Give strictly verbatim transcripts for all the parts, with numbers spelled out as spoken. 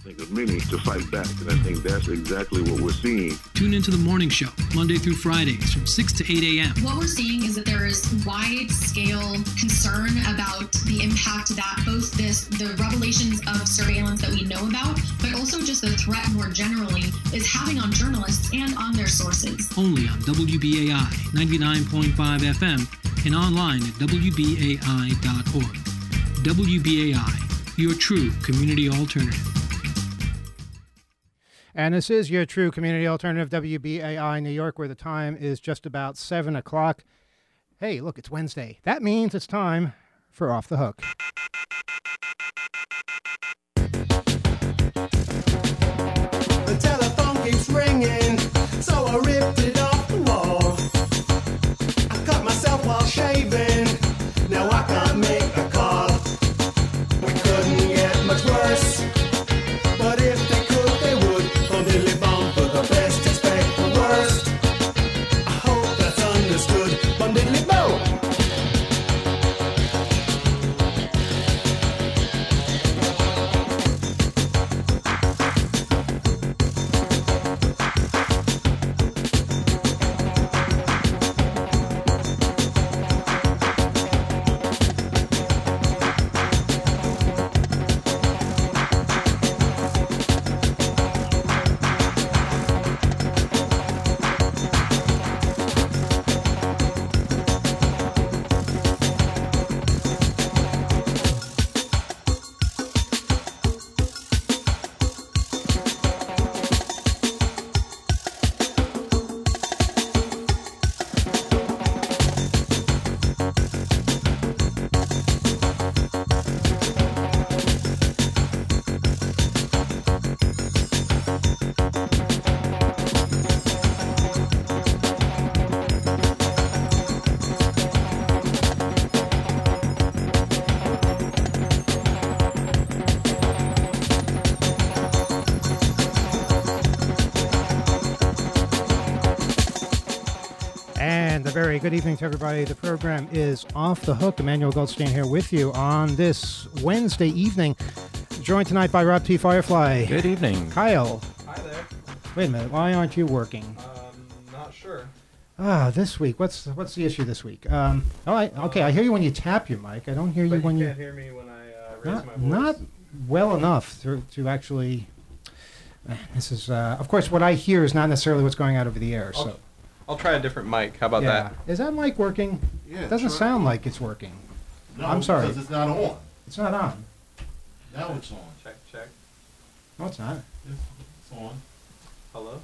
think of many to fight back, and I think that's exactly what we're seeing. Tune into the morning show, Monday through Fridays from six to eight a.m. What we're seeing is that there is wide-scale concern about the impact that both this, the revelations of surveillance that we know about, but also just the threat more generally, is having on journalists and on their sources. Only on W B A I ninety-nine point five F M and online at W B A I dot org. W B A I, your true community alternative. And this is your true community alternative, W B A I New York, where the time is just about seven o'clock. Hey, look, it's Wednesday. That means it's time for Off the Hook. The telephone keeps ringing, so I ripped it off the wall. I cut myself while shaving, now I can't make a call. We couldn't get much worse, but if they could, they would. From Dilly Bomb for the best, expect the worst. I hope that's understood. From Diddly Bow. Very good evening to everybody. The program is Off the Hook. Emmanuel Goldstein here with you on this Wednesday evening. Joined tonight by Rob T. Firefly. Good evening. Kyle. Hi there. Wait a minute. Why aren't you working? Um, not sure. Ah, this week. What's what's the issue this week? Um, all right. Okay, I hear you when you tap your mic. I don't hear you but when you you. can't hear me when I uh, raise Not, my voice. not well enough to to actually. Uh, this is, uh, of course, what I hear is not necessarily what's going out over the air. So. I'll, I'll try a different mic. How about yeah. that? Is that mic working? Yeah. It doesn't try sound it. like it's working. No, I'm sorry. because it's not on. It's not on. Now it's on. Check, check. No, it's not. It's, it's on. Hello?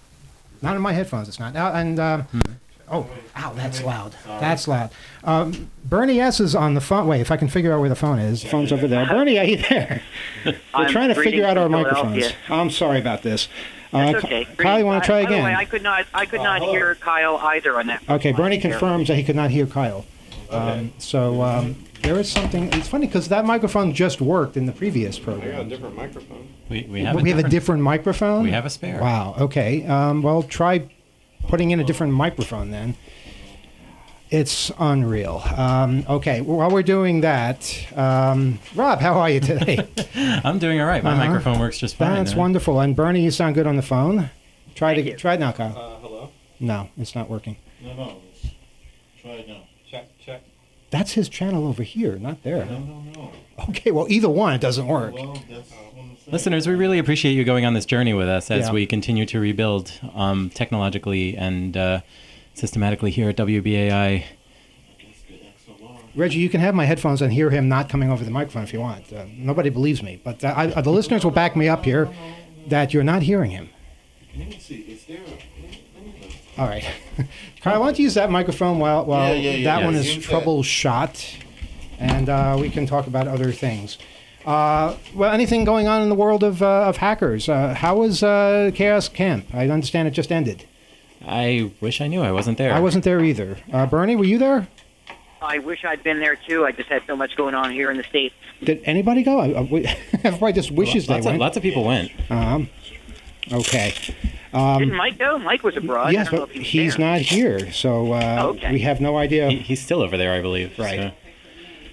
Not in my headphones, it's not. Now, and, um, Hmm. oh, ow, that's loud. Sorry. That's loud. Um, Bernie S. is on the phone. Wait, if I can figure out where the phone is. The phone's over there. Bernie, are you there? We're I'm trying to figure greetings out our from microphones. Philadelphia. I'm sorry about this. That's Uh, okay. Kyle, you want to try By the again? way, I could not. I could Uh, not hello. hear Kyle either on that. Okay, Bernie Here. confirms that he could not hear Kyle. Um, so um, there is something. It's funny because that microphone just worked in the previous I got a program. different microphone. We, we have, we a, have a different, different microphone? We have a spare. Wow, okay. Um, well, try putting in a different microphone then. It's unreal. Um, okay, while we're doing that, um, Rob, how are you today? I'm doing all right. My Uh-huh. microphone works just fine. That's uh, wonderful. And Bernie, you sound good on the phone. Try Thank to you. try it now, Kyle. Uh, hello? No, it's not working. No, no. It's, try it now. Check, check. That's his channel over here, not there. No, no, no. Okay, well, either one, it doesn't work. Well, that's what I'm saying. Listeners, we really appreciate you going on this journey with us as Yeah. we continue to rebuild um, technologically and uh, systematically here at W B A I. Let's get X L R. Reggie, you can have my headphones and hear him not coming over the microphone if you want. Uh, nobody believes me, but uh, I, uh, the listeners will back me up here that you're not hearing him. Let me see. Is there? Let me, let me look. All right. Kyle, why don't you use that microphone while, while Yeah, yeah, yeah, that yeah. one is Use that. troubleshot, and uh, we can talk about other things. Uh, well, anything going on in the world of, uh, of hackers? Uh, how was uh, Chaos Camp? I understand it just ended. I wish I knew. I wasn't there. I wasn't there either. Uh, Bernie, were you there? I wish I'd been there too. I just had so much going on here in the States. Did anybody go? I, I, we- everybody just wishes lots they of, went. Lots of people went. Um, okay. Um, Didn't Mike go? Mike was abroad. yes, I don't know but if he was he's there. not here, so uh, Oh, okay. we have no idea. He, he's still over there, I believe. Right. so.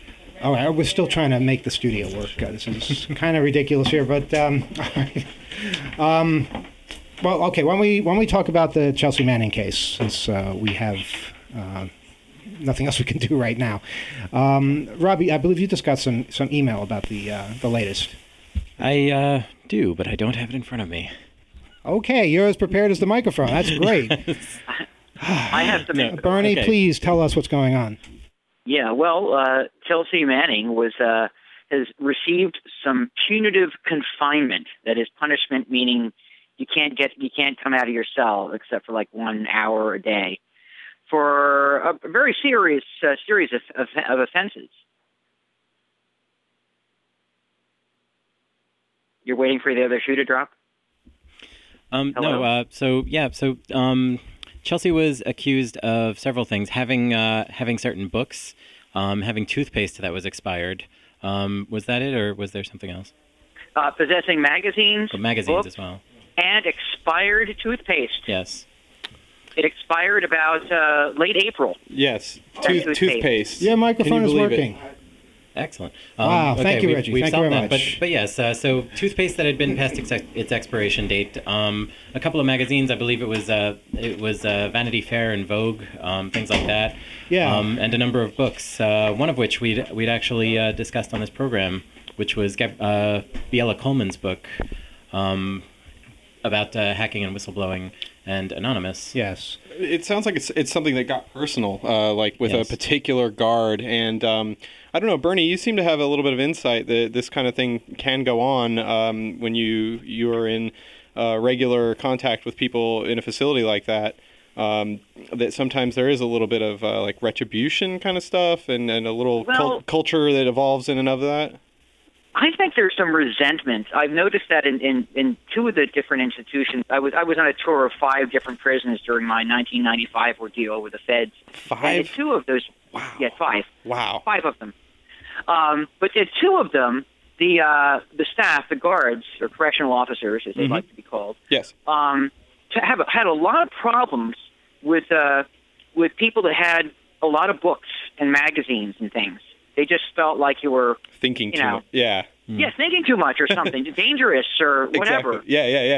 Oh, I was still trying to make the studio work. Uh, this is kind of ridiculous here, but um, um, well, okay. When we when we talk about the Chelsea Manning case, since uh, we have uh, nothing else we can do right now, um, Robbie, I believe you just got some some email about the uh, the latest. I uh, do, but I don't have it in front of me. Okay, you're as prepared as the microphone. That's great. I have some. No. Bernie, Okay. please tell us what's going on. Yeah, well, uh, Chelsea Manning was uh, has received some punitive confinement. That is punishment, meaning you can't get you can't come out of your cell except for like one hour a day for a very serious uh, series of, of, of offenses. You're waiting for the other shoe to drop? Um, Hello? no, uh, so yeah, so um, Chelsea was accused of several things: having uh, having certain books, um, having toothpaste that was expired. Um, was that it, or was there something else? Uh, possessing magazines, Oh, magazines books, as well. and expired toothpaste. Yes. It expired about uh, late April. Yes, That tooth, toothpaste. toothpaste. Your Can microphone you is believe it? working. Excellent. Wow, okay, thank you, we've- Reggie. We've Thank you solved very that. much. But, but yes, uh, so toothpaste that had been past its, ex- its expiration date. Um, a couple of magazines, I believe it was uh, it was uh, Vanity Fair and Vogue, um, things like that. Yeah. Um, and a number of books. Uh, one of which we'd we'd actually uh, discussed on this program, which was Gab- uh, Biella Coleman's book um, about uh, hacking and whistleblowing and Anonymous. Yes. It sounds like it's it's something that got personal, uh, like with Yes. a particular guard. And um, I don't know, Bernie, you seem to have a little bit of insight that this kind of thing can go on um, when you you are in uh, regular contact with people in a facility like that. Um, that sometimes there is a little bit of uh, like retribution kind of stuff, and, and a little Well- cul- culture that evolves in and of that. I think there's some resentment. I've noticed that in, in, in two of the different institutions. I was I was on a tour of five different prisons during my nineteen ninety-five ordeal with the feds. And in Five? two of those, Wow. yeah, five, Wow. five of them. Um, but in two of them, the uh, the staff, the guards or correctional officers, as they Mhm. like to be called, Yes. um, to have had a lot of problems with uh, with people that had a lot of books and magazines and things. They just felt like you were Thinking You too know. much. Yeah. yeah thinking too much or something dangerous or whatever. Exactly. Yeah, yeah, yeah.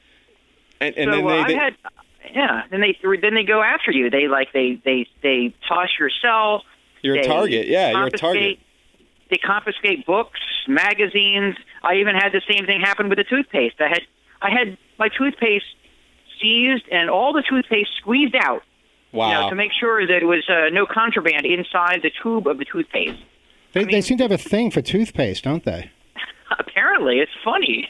And, and so then uh, they, I've they had, yeah. Then they then they go after you. They like they they they toss your cell. you're a they target. Yeah, you're a confiscate- target. They confiscate books, magazines. I even had the same thing happen with the toothpaste. I had I had my toothpaste seized and all the toothpaste squeezed out. Wow. You know, to make sure that it was uh, no contraband inside the tube of the toothpaste. They, I they mean- seem to have a thing for toothpaste, don't they? Apparently, it's funny.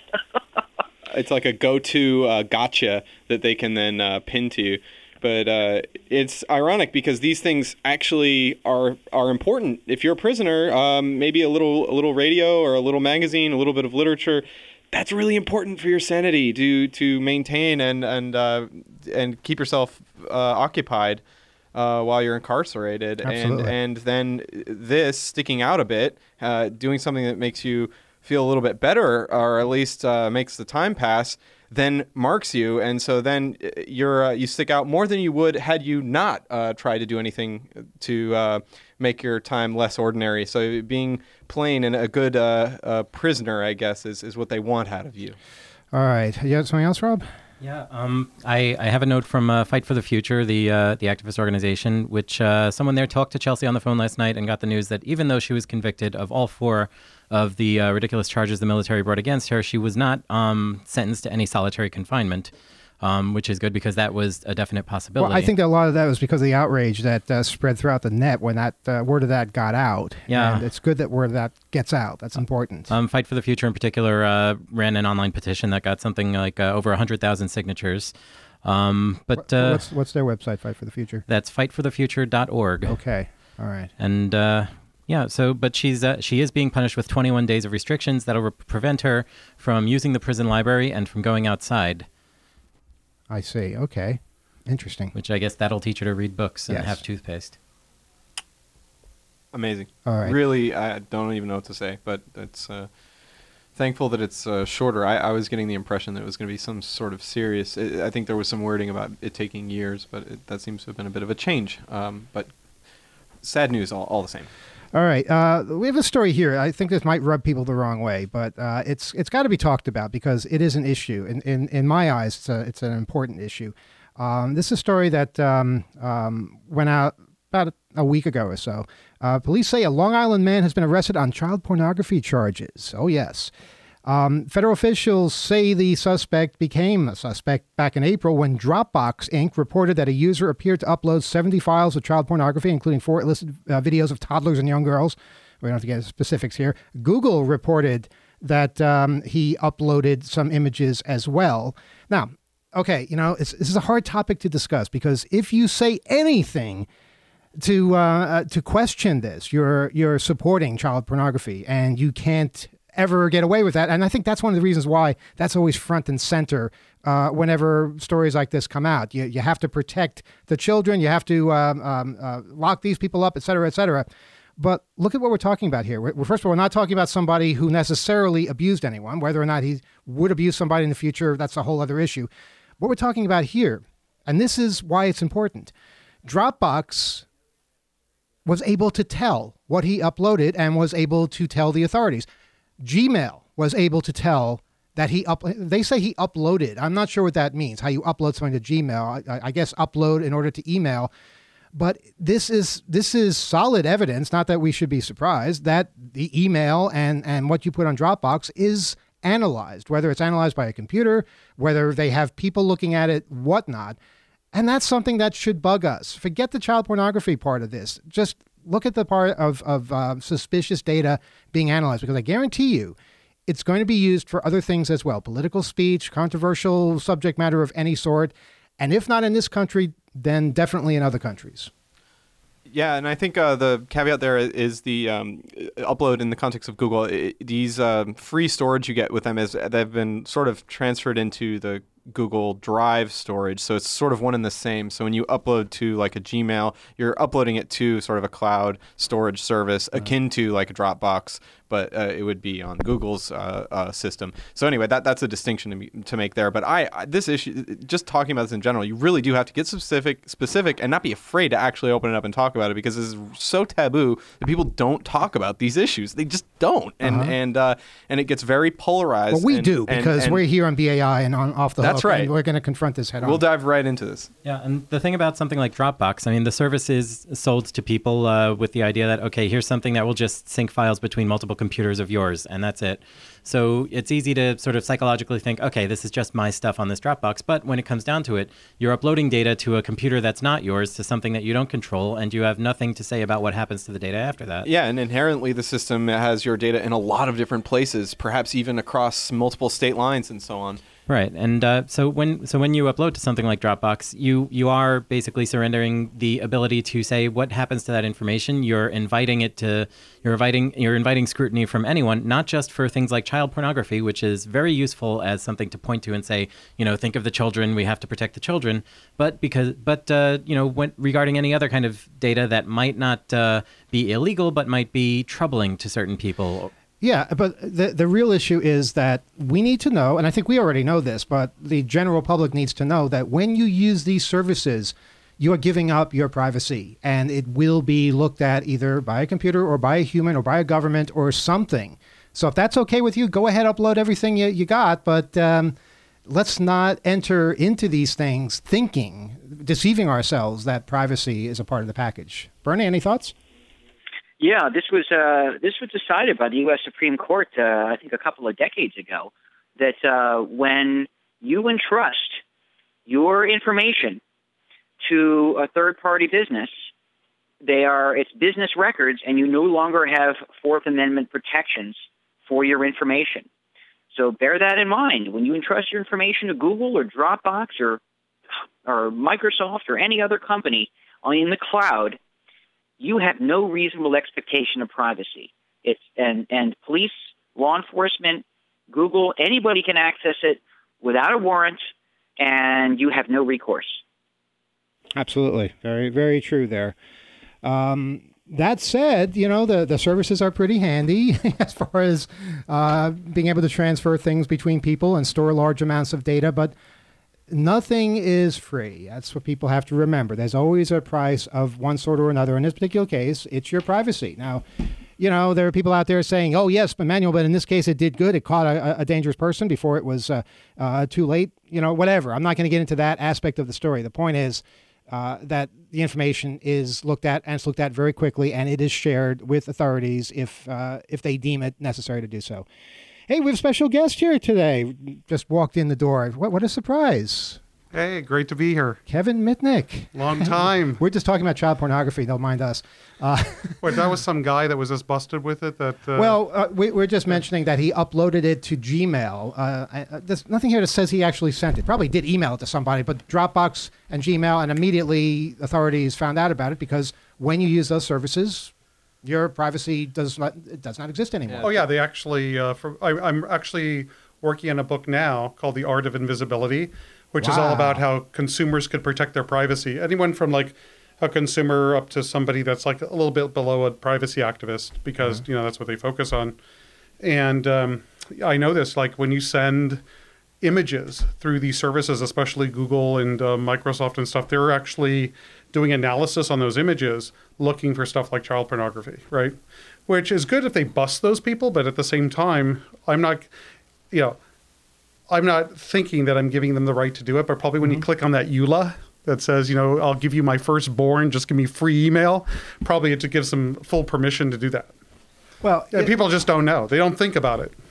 It's like a go-to uh, gotcha that they can then uh, pin to. But uh, it's ironic because these things actually are are important. If you're a prisoner, um, maybe a little a little radio or a little magazine, a little bit of literature, that's really important for your sanity to to maintain and and uh, and keep yourself uh, occupied uh, while you're incarcerated. Absolutely. And and then this sticking out a bit, uh, doing something that makes you feel a little bit better, or at least uh, makes the time pass, then marks you, and so then you're uh, you stick out more than you would had you not uh, tried to do anything to uh, make your time less ordinary. So being plain and a good uh, uh, prisoner, I guess, is, is what they want out of you. All right. You have something else, Rob? Yeah, um, I, I have a note from uh, Fight for the Future, the uh, the activist organization, which uh, someone there talked to Chelsea on the phone last night and got the news that even though she was convicted of all four of the uh, ridiculous charges the military brought against her, she was not um, sentenced to any solitary confinement, um, which is good because that was a definite possibility. Well, I think that a lot of that was because of the outrage that uh, spread throughout the net when that uh, word of that got out. Yeah. And it's good that word of that gets out. That's important. Um, Fight for the Future in particular uh, ran an online petition that got something like uh, over one hundred thousand signatures. Um, but uh, what's, what's their website, Fight for the Future? that's fight for the future dot org. Okay. All right. And uh, yeah, so but she's uh, she is being punished with twenty-one days of restrictions that'll re- prevent her from using the prison library and from going outside, I see. Okay. Interesting. which I guess that'll teach her to read books and Yes. have toothpaste. Amazing. All right. Really, I don't even know what to say, but it's uh, thankful that it's uh, shorter. I, I was getting the impression that it was going to be some sort of serious. I I think there was some wording about it taking years, but it, that seems to have been a bit of a change. Um, but sad news all, all the same. All right, uh, we have a story here. I think this might rub people the wrong way, but uh, it's it's got to be talked about because it is an issue. In in, in my eyes, it's a, it's an important issue. Um, this is a story that um, um, went out about a week ago or so. Uh, police say a Long Island man has been arrested on child pornography charges. Oh, yes. Um, federal officials say the suspect became a suspect back in April when Dropbox Incorporated reported that a user appeared to upload seventy files of child pornography, including four illicit uh, videos of toddlers and young girls. We don't have to get into specifics here. Google reported that um, he uploaded some images as well. Now, okay, you know, it's, this is a hard topic to discuss because if you say anything to uh, to question this, you're you're supporting child pornography, and you can't ever get away with that. And I think that's one of the reasons why that's always front and center uh, whenever stories like this come out. You you have to protect the children. You have to um, um, uh, lock these people up, et cetera, et cetera. But look at what we're talking about here. We're, first of all, we're not talking about somebody who necessarily abused anyone. Whether or not he would abuse somebody in the future, that's a whole other issue. What we're talking about here, and this is why it's important, Dropbox was able to tell what he uploaded and was able to tell the authorities. Gmail was able to tell that he up. They say he uploaded. I'm not sure what that means. How you upload something to Gmail? I, I guess upload in order to email. But this is this is solid evidence. Not that we should be surprised that the email and and what you put on Dropbox is analyzed. Whether it's analyzed by a computer, whether they have people looking at it, whatnot. And that's something that should bug us. Forget the child pornography part of this. Just look at the part of, of uh, suspicious data being analyzed, because I guarantee you it's going to be used for other things as well. Political speech, controversial subject matter of any sort. And if not in this country, then definitely in other countries. Yeah, and I think uh, the caveat there is the um, upload in the context of Google. It, these um, free storage you get with them is they've been sort of transferred into the Google Drive storage, so it's sort of one and the same. So when you upload to like a Gmail, you're uploading it to sort of a cloud storage service uh-huh. akin to like a Dropbox, but uh, it would be on Google's uh, uh, system. So anyway, that that's a distinction to, me, to make there. But I, I this issue, just talking about this in general, you really do have to get specific, specific, and not be afraid to actually open it up and talk about it, because this is so taboo that people don't talk about these issues. They just don't, and uh-huh. and uh, and it gets very polarized. Well, we and, do because and, and we're here on B A I and on Off the Hook. That's right. And we're going to confront this head on. We'll dive right into this. Yeah, and the thing about something like Dropbox, I mean, the service is sold to people uh, with the idea that, okay, here's something that will just sync files between multiple computers of yours, and that's it. So it's easy to sort of psychologically think, okay, this is just my stuff on this Dropbox. But when it comes down to it, you're uploading data to a computer that's not yours, to something that you don't control, and you have nothing to say about what happens to the data after that. Yeah, and inherently the system has your data in a lot of different places, perhaps even across multiple state lines and so on. Right, and uh, so when so when you upload to something like Dropbox, you you are basically surrendering the ability to say what happens to that information. You're inviting it to you're inviting you're inviting scrutiny from anyone, not just for things like child pornography, which is very useful as something to point to and say, you know, think of the children, we have to protect the children, but because but uh, you know, when regarding any other kind of data that might not uh, be illegal but might be troubling to certain people. Yeah, but the the real issue is that we need to know, and I think we already know this, but the general public needs to know that when you use these services, you are giving up your privacy, and it will be looked at either by a computer or by a human or by a government or something. So if that's okay with you, go ahead, upload everything you, you got, but um, let's not enter into these things thinking, deceiving ourselves that privacy is a part of the package. Bernie, any thoughts? Yeah, this was uh, this was decided by the U S Supreme Court, uh, I think, a couple of decades ago, that uh, when you entrust your information to a third-party business, they are it's business records, and you no longer have Fourth Amendment protections for your information. So bear that in mind when you entrust your information to Google or Dropbox or or Microsoft or any other company in the cloud. You have no reasonable expectation of privacy. It's and and police, law enforcement, Google, anybody can access it without a warrant, and you have no recourse. Absolutely, very very true there. Um, that said, you know the the services are pretty handy as far as uh, being able to transfer things between people and store large amounts of data, but nothing is free. That's what people have to remember. There's always a price of one sort or another. In this particular case, it's your privacy. Now, you know, there are people out there saying, oh, yes, Emmanuel, but in this case, it did good. It caught a, a dangerous person before it was uh, uh, too late. You know, whatever. I'm not going to get into that aspect of the story. The point is uh, that the information is looked at, and it's looked at very quickly, and it is shared with authorities if uh, if they deem it necessary to do so. Hey, we have a special guest here today. Just walked in the door. What, what a surprise. Hey, great to be here. Kevin Mitnick. Long time. We're just talking about child pornography. Don't mind us. Uh, Wait, that was some guy that was just busted with it? That uh, Well, uh, we, we're just mentioning that he uploaded it to Gmail. Uh, I, uh, there's nothing here that says he actually sent it. Probably did email it to somebody, but Dropbox and Gmail, and immediately authorities found out about it because when you use those services, your privacy does not it does not exist anymore. Oh, yeah, they actually, uh, for, I, I'm actually working on a book now called The Art of Invisibility, which wow. is all about how consumers could protect their privacy. Anyone from like a consumer up to somebody that's like a little bit below a privacy activist, because, mm-hmm. you know, that's what they focus on. And um, I know this, like when you send images through these services, especially Google and uh, Microsoft and stuff, they're actually doing analysis on those images, looking for stuff like child pornography, right? Which is good if they bust those people, but at the same time, I'm not, you know, I'm not thinking that I'm giving them the right to do it, but probably when mm-hmm. you click on that E U L A that says, you know, I'll give you my firstborn, just give me free email, probably it gives them full permission to do that. Well, yeah, it, people just don't know. They don't think about it.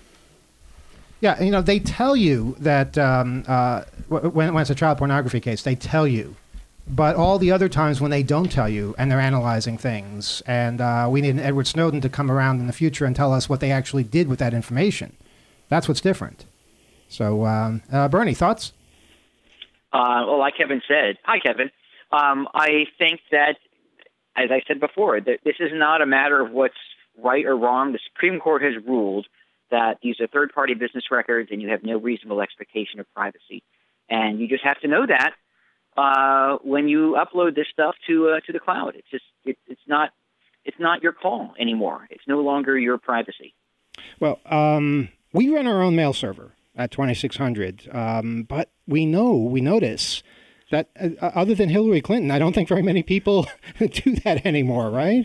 Yeah, you know, they tell you that um, uh, when, when it's a child pornography case, they tell you. But all the other times when they don't tell you and they're analyzing things, and uh, we need an Edward Snowden to come around in the future and tell us what they actually did with that information. That's what's different. So, um, uh, Bernie, thoughts? Uh, well, like Kevin said, hi, Kevin. Um, I think that, as I said before, that this is not a matter of what's right or wrong. The Supreme Court has ruled that these are third-party business records and you have no reasonable expectation of privacy. And you just have to know that uh, when you upload this stuff to uh, to the cloud. It's just it, it's not it's not your call anymore. It's no longer your privacy. Well, um, we run our own mail server at twenty-six hundred, um, but we know, we notice that uh, other than Hillary Clinton, I don't think very many people do that anymore, right?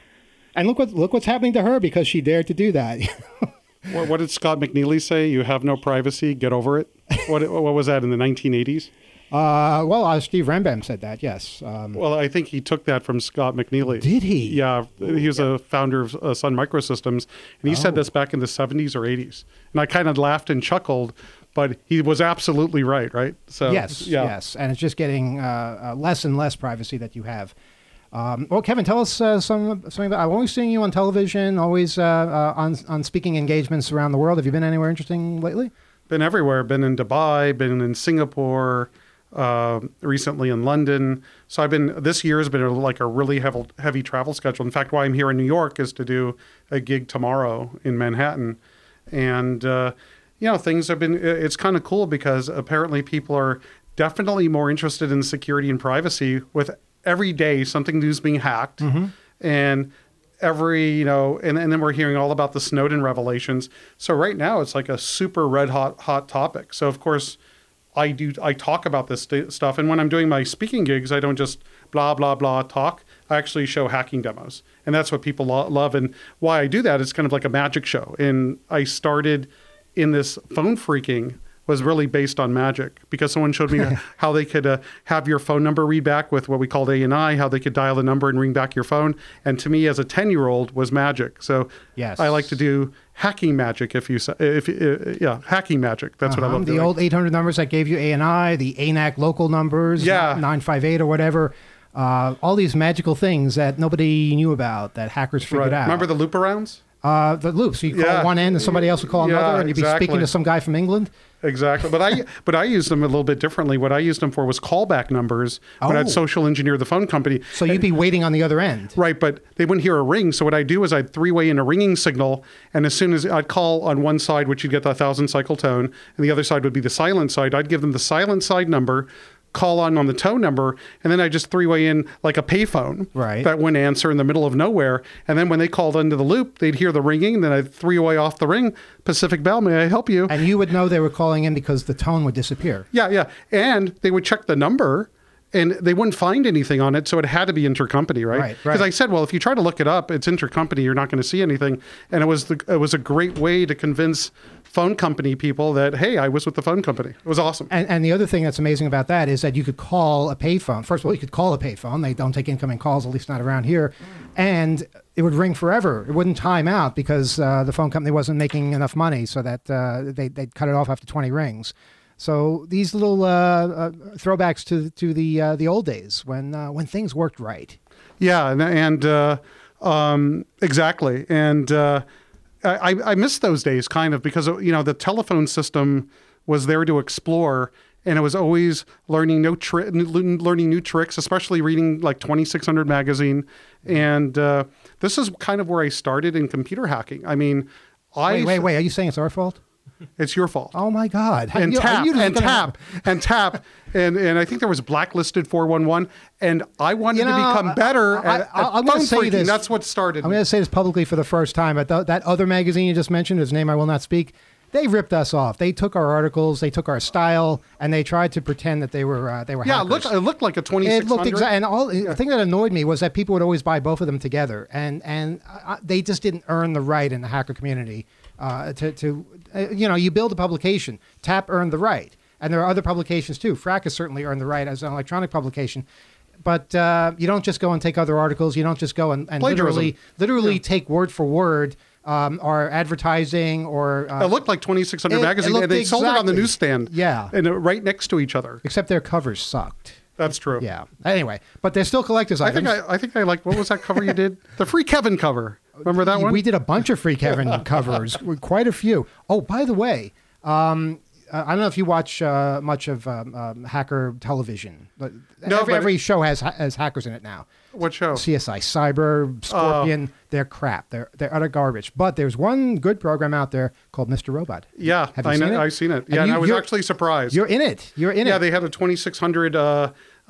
And look what look what's happening to her because she dared to do that. what, what did Scott McNeely say? You have no privacy, get over it? What what was that in the nineteen eighties? Uh, well, uh, Steve Rambam said that, yes. Um, well, I think he took that from Scott McNeely. Did he? Yeah, he was a founder of uh, Sun Microsystems, and he oh. said this back in the seventies or eighties. And I kind of laughed and chuckled, but he was absolutely right, right? So yes, yeah. yes, and it's just getting uh, uh, less and less privacy that you have. Um, well, Kevin, tell us uh, some, something about. I'm always seeing you on television, always uh, uh, on on speaking engagements around the world. Have you been anywhere interesting lately? Been everywhere. Been in Dubai. Been in Singapore. Uh, recently in London. So I've been, this year has been a, like a really heavy, heavy travel schedule. In fact, why I'm here in New York is to do a gig tomorrow in Manhattan. And, uh, you know, things have been, it's kind of cool because apparently people are definitely more interested in security and privacy with every day something new's being hacked. Mm-hmm. And every, you know, and, and then we're hearing all about the Snowden revelations. So right now it's like a super red hot, hot topic. So of course, I do. I talk about this st- stuff, and when I'm doing my speaking gigs, I don't just blah blah blah talk. I actually show hacking demos, and that's what people lo- love. And why I do that is kind of like a magic show. And I started in this phone phreaking was really based on magic because someone showed me how they could uh, have your phone number read back with what we called A and I, how they could dial the number and ring back your phone. And to me, as a ten-year-old, was magic. So yes. I like to do hacking magic. If you, if uh, yeah, hacking magic. That's uh-huh. what I love the doing. old eight hundred numbers that gave you A and I, the A N A C local numbers, yeah, nine five eight or whatever. Uh, all these magical things that nobody knew about that hackers figured right. out. Remember the loop arounds? Uh, the loops. So you call yeah. one end and somebody else will call another, yeah, and you'd exactly. be speaking to some guy from England. Exactly. But I but I used them a little bit differently. What I used them for was callback numbers when oh. I'd social engineer the phone company. So you'd be waiting on the other end. Right, but they wouldn't hear a ring. So what I'd do is I'd three-way in a ringing signal, and as soon as I'd call on one side, which you'd get the thousand cycle tone, and the other side would be the silent side, I'd give them the silent side number, call on on the tow number, and then I just three-way in like a payphone Right. that wouldn't answer in the middle of nowhere. And then when they called into the loop, they'd hear the ringing, then I'd three-way off the ring, Pacific Bell, may I help you? And you would know they were calling in because the tone would disappear. Yeah, yeah. And they would check the number, and they wouldn't find anything on it, so it had to be intercompany, right? Right, Because right. I said, well, if you try to look it up, it's intercompany, you're not going to see anything. And it was the, it was a great way to convince phone company people that, hey, I was with the phone company. It was awesome. And, and the other thing that's amazing about that is that you could call a payphone. First of all, you could call a payphone. They don't take incoming calls, at least not around here. And it would ring forever. It wouldn't time out because uh, the phone company wasn't making enough money, so that uh, they, they'd cut it off after twenty rings. So these little uh, uh, throwbacks to to the uh, the old days when uh, when things worked right. Yeah, and, and uh, um, exactly. And uh, I, I miss those days kind of because, you know, the telephone system was there to explore, and it was always learning no tri- learning new tricks, especially reading like twenty-six hundred magazine. And uh, this is kind of where I started in computer hacking. I mean, I Wait, wait, wait. Are you saying it's our fault? It's your fault. Oh my God! And You- are tap you just and gonna- tap and tap and and I think there was blacklisted four one one, and I wanted You know, to become better I- at, I- at I'm gonna phone say freaking. this. That's what started. I'm me. going to say this publicly for the first time. But th- that other magazine you just mentioned, whose name I will not speak, they ripped us off. They took our articles, they took our style, and they tried to pretend that they were uh, they were Yeah, it hackers. looked, it looked like a twenty-six It hundred. looked exactly, and all the thing that annoyed me was that people would always buy both of them together, and and uh, they just didn't earn the right in the hacker community uh, to to uh, you know, you build a publication. Tap earned the right, and there are other publications too. Frack has certainly earned the right as an electronic publication. But uh, you don't just go and take other articles. You don't just go and, and Plagiarism. literally literally Yeah. take word for word um, or advertising or uh, It looked like twenty-six hundred It- it magazine, looked and they sold it on the exactly- newsstand. Yeah. and uh, right next to each other. except their covers sucked. That's true. Yeah. Anyway, but they're still collector's I items. think I, I think I like what was that cover you did? The Free Kevin cover. Remember that one? We did a bunch of Free Kevin covers, quite a few. Oh, by the way, um, uh, I don't know if you watch uh, much of um, um, hacker television. But No, every, but- every show has has hackers in it now. What show? C S I Cyber, Scorpion. They're crap. They're they're utter garbage. But there's one good program out there called Mister Robot. Yeah, Have you I seen know. it? I've seen it. And Yeah, and you- I was you're- actually surprised. You're in it. You're in yeah, it. they had a twenty-six hundred uh, uh,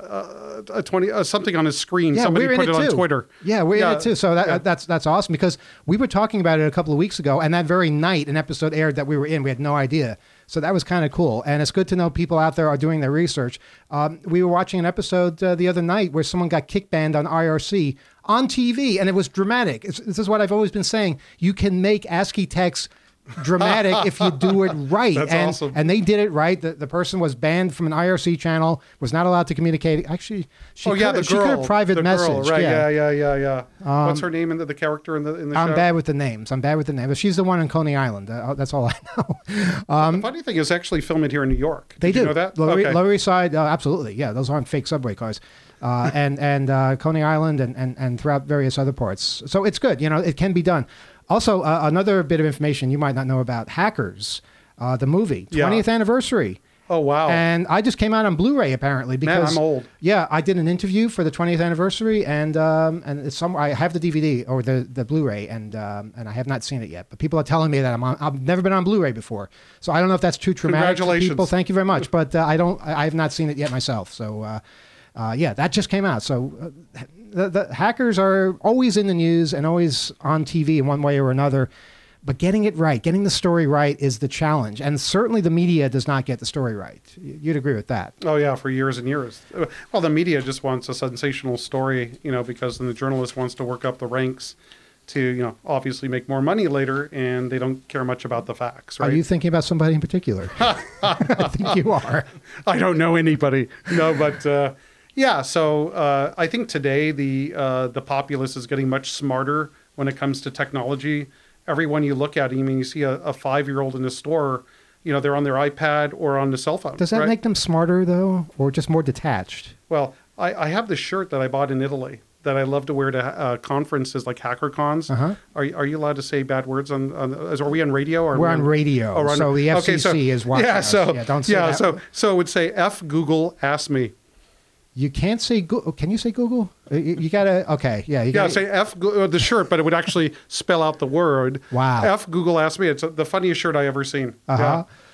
uh, a twenty uh, something on his screen. Yeah, Somebody we're in put it, it, on too. Twitter. Yeah, we're Yeah, in it too. So that, yeah. that's that's awesome because we were talking about it a couple of weeks ago, and that very night an episode aired that we were in. We had no idea. So that was kind of cool, and it's good to know people out there are doing their research. Um, we were watching an episode uh, the other night where someone got kick banned on I R C on T V, and it was dramatic. It's, this is what I've always been saying: you can make ASCII text dramatic if you do it right. That's and, awesome. and they did it right. The, the person was banned from an I R C channel, was not allowed to communicate. Actually, she oh yeah, could, the she girl, could have private the message. girl, right? yeah. Yeah, yeah, yeah, yeah. Um, What's her name in the, the character in the in the I'm show? bad with the names. I'm bad with the names. But she's the one in Coney Island. Uh, that's all I know. the funny thing is, actually filming here in New York. They Did do. you know that? Lower, okay. Lower East Side, uh, absolutely. Yeah, those aren't fake subway cars. Uh, and and uh, Coney Island and, and, and throughout various other parts. So it's good. You know, it can be done. Also, uh, another bit of information you might not know about Hackers, uh, the movie, Yeah. twentieth anniversary. Oh wow! And I just came out on Blu-ray apparently because Man, I'm old. Yeah, I did an interview for the twentieth anniversary, and um, and it's some I have the D V D or the, the Blu-ray, and um, and I have not seen it yet. But people are telling me that I'm on. I've never been on Blu-ray before, so I don't know if that's too traumatic for Congratulations. people. Thank you very much, but uh, I don't. I I have not seen it yet myself. So uh, uh, yeah, that just came out. So uh, the, the hackers are always in the news and always on T V in one way or another. But getting it right, getting the story right is the challenge. And certainly the media does not get the story right. You'd agree with that. Oh yeah, for years and years. Well, the media just wants a sensational story, you know, because then the journalist wants to work up the ranks to, you know, obviously make more money later, and they don't care much about the facts, right? Are you thinking about somebody in particular? I think you are. I don't know anybody. No, but uh, yeah. So uh, I think today the uh, the populace is getting much smarter when it comes to technology. Everyone you look at, I mean, you see a, a five-year-old in a store, you know, they're on their iPad or on the cell phone. Does that right? make them smarter, though, or just more detached? Well, I, I have this shirt that I bought in Italy that I love to wear to uh, conferences like hacker cons. Uh-huh. Are, are you allowed to say bad words on, on are we on radio? Or We're are on we radio, oh, we're on- so the F C C okay, so- is watching yeah, us. So, Yeah, don't say yeah, that. so so it would say F Google ask me. You can't say Google. Can you say Google? Uh, You, you gotta. Okay, yeah. You Yeah, gotta, say F Go- uh, the shirt, but it would actually spell out the word. Wow. F Google asked me. It's uh, the funniest shirt I ever seen. Uh-huh.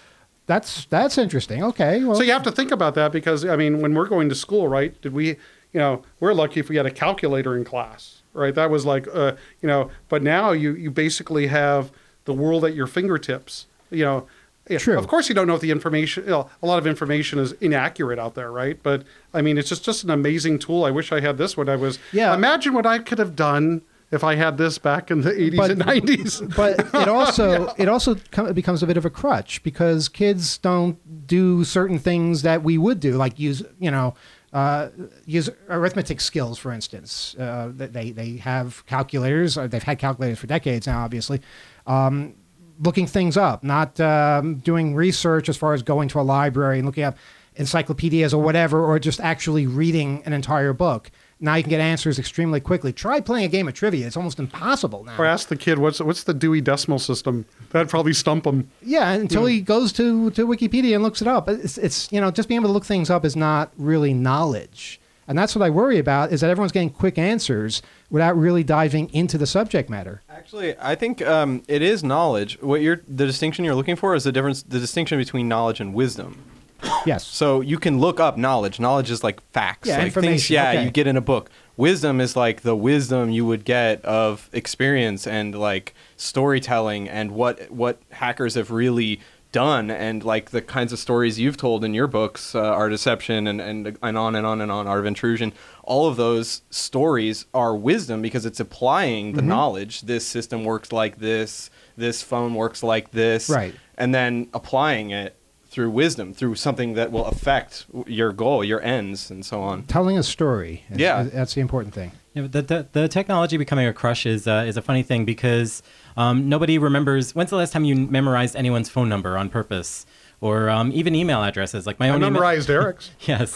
That's that's interesting. Okay. Well, So you have to think about that because, I mean, when we're going to school, right, did we, you know, we're lucky if we had a calculator in class, right? That was like, uh, you know, but now you, you basically have the world at your fingertips, you know. Yeah, True. Of course, you don't know if the information, you know, a lot of information is inaccurate out there, right? But, I mean, it's just, just an amazing tool. I wish I had this when I was, Yeah. imagine what I could have done if I had this back in the eighties But- and nineties. but it also it also com- it becomes a bit of a crutch because kids don't do certain things that we would do, like use you know uh, use arithmetic skills, for instance. Uh, they they have calculators. Or they've had calculators for decades now, obviously. Um, looking things up, not um, doing research as far as going to a library and looking up encyclopedias or whatever, or just actually reading an entire book. Now you can get answers extremely quickly. Try playing a game of trivia. It's almost impossible now. Or ask the kid, what's what's the Dewey Decimal System? That'd probably stump him. Yeah, until Yeah. he goes to, to Wikipedia and looks it up. It's, it's, you know, just being able to look things up is not really knowledge. And that's what I worry about, is that everyone's getting quick answers without really diving into the subject matter. Actually, I think um, it is knowledge. What you're the distinction you're looking for is the difference, the distinction between knowledge and wisdom. Yes. So you can look up knowledge. Knowledge is like facts, Yeah, like things. information, Yeah, okay. you get in a book. Wisdom is like the wisdom you would get of experience and like storytelling and what what hackers have really done, and like the kinds of stories you've told in your books, uh, Art of Deception, and, and and on and on and on, Art of Intrusion. All of those stories are wisdom because it's applying the Mhm. knowledge. This system works like this. This phone works like this. Right. And then applying it through wisdom, through something that will affect your goal, your ends, and so on. Telling a story. Is, Yeah. That's the important thing. Yeah, but the, the the technology becoming a crush is uh, is a funny thing because um, nobody remembers. When's the last time you memorized anyone's phone number on purpose, or um, even email addresses? Like my I own email- memorized Eric's. Yes.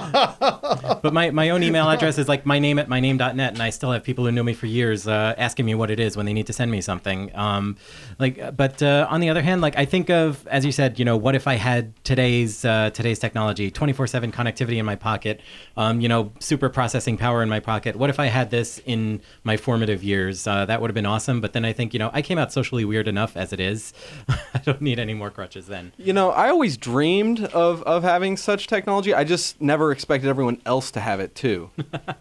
But my, my own email address is like my name at my name dot net, and I still have people who know me for years uh, asking me what it is when they need to send me something. Um, like, but uh, on the other hand, like I think of, as you said, you know, what if I had today's uh, today's technology, twenty-four seven connectivity in my pocket, um, you know, super processing power in my pocket. What if I had this in my formative years? Uh, that would have been awesome. But then I think, you know, I came out socially weird enough as it is. I don't need any more crutches then. You know, I always dreamed of, of having such technology. I just never expected everyone else to have it too.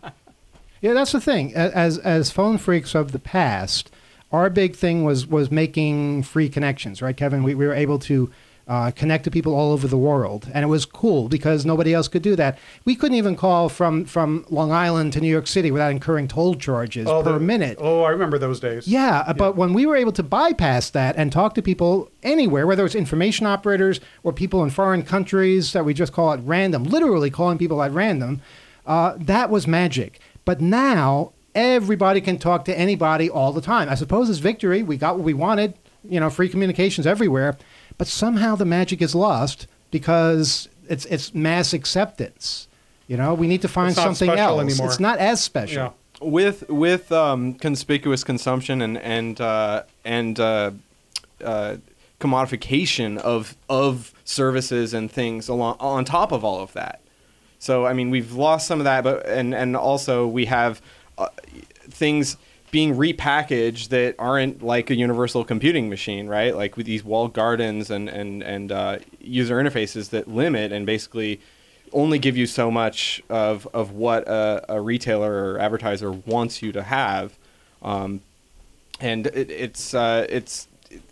Yeah, that's the thing. A- As as phone freaks of the past, our big thing was was making free connections, right, Kevin? We, we were able to uh, connect to people all over the world, and it was cool because nobody else could do that. We couldn't even call from, from Long Island to New York City without incurring toll charges Oh, per the- minute. Oh, I remember those days. Yeah, but when we were able to bypass that and talk to people anywhere, whether it's information operators or people in foreign countries that we just call at random, literally calling people at random, uh, that was magic. But now everybody can talk to anybody all the time. I suppose it's victory. We got what we wanted, you know, free communications everywhere. But somehow the magic is lost because it's it's mass acceptance. You know, we need to find It's not something special else. anymore. It's not as special. Yeah. with with um, conspicuous consumption and and uh, and uh, uh, commodification of of services and things along on top of all of that. So I mean, we've lost some of that, but and and also we have uh, things being repackaged that aren't like a universal computing machine, right? Like with these walled gardens and and and uh, user interfaces that limit and basically only give you so much of of what a, a retailer or advertiser wants you to have, um, and it, it's uh, it's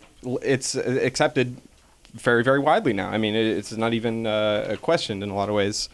it's accepted very very widely now. I mean, it, it's not even uh, questioned in a lot of ways.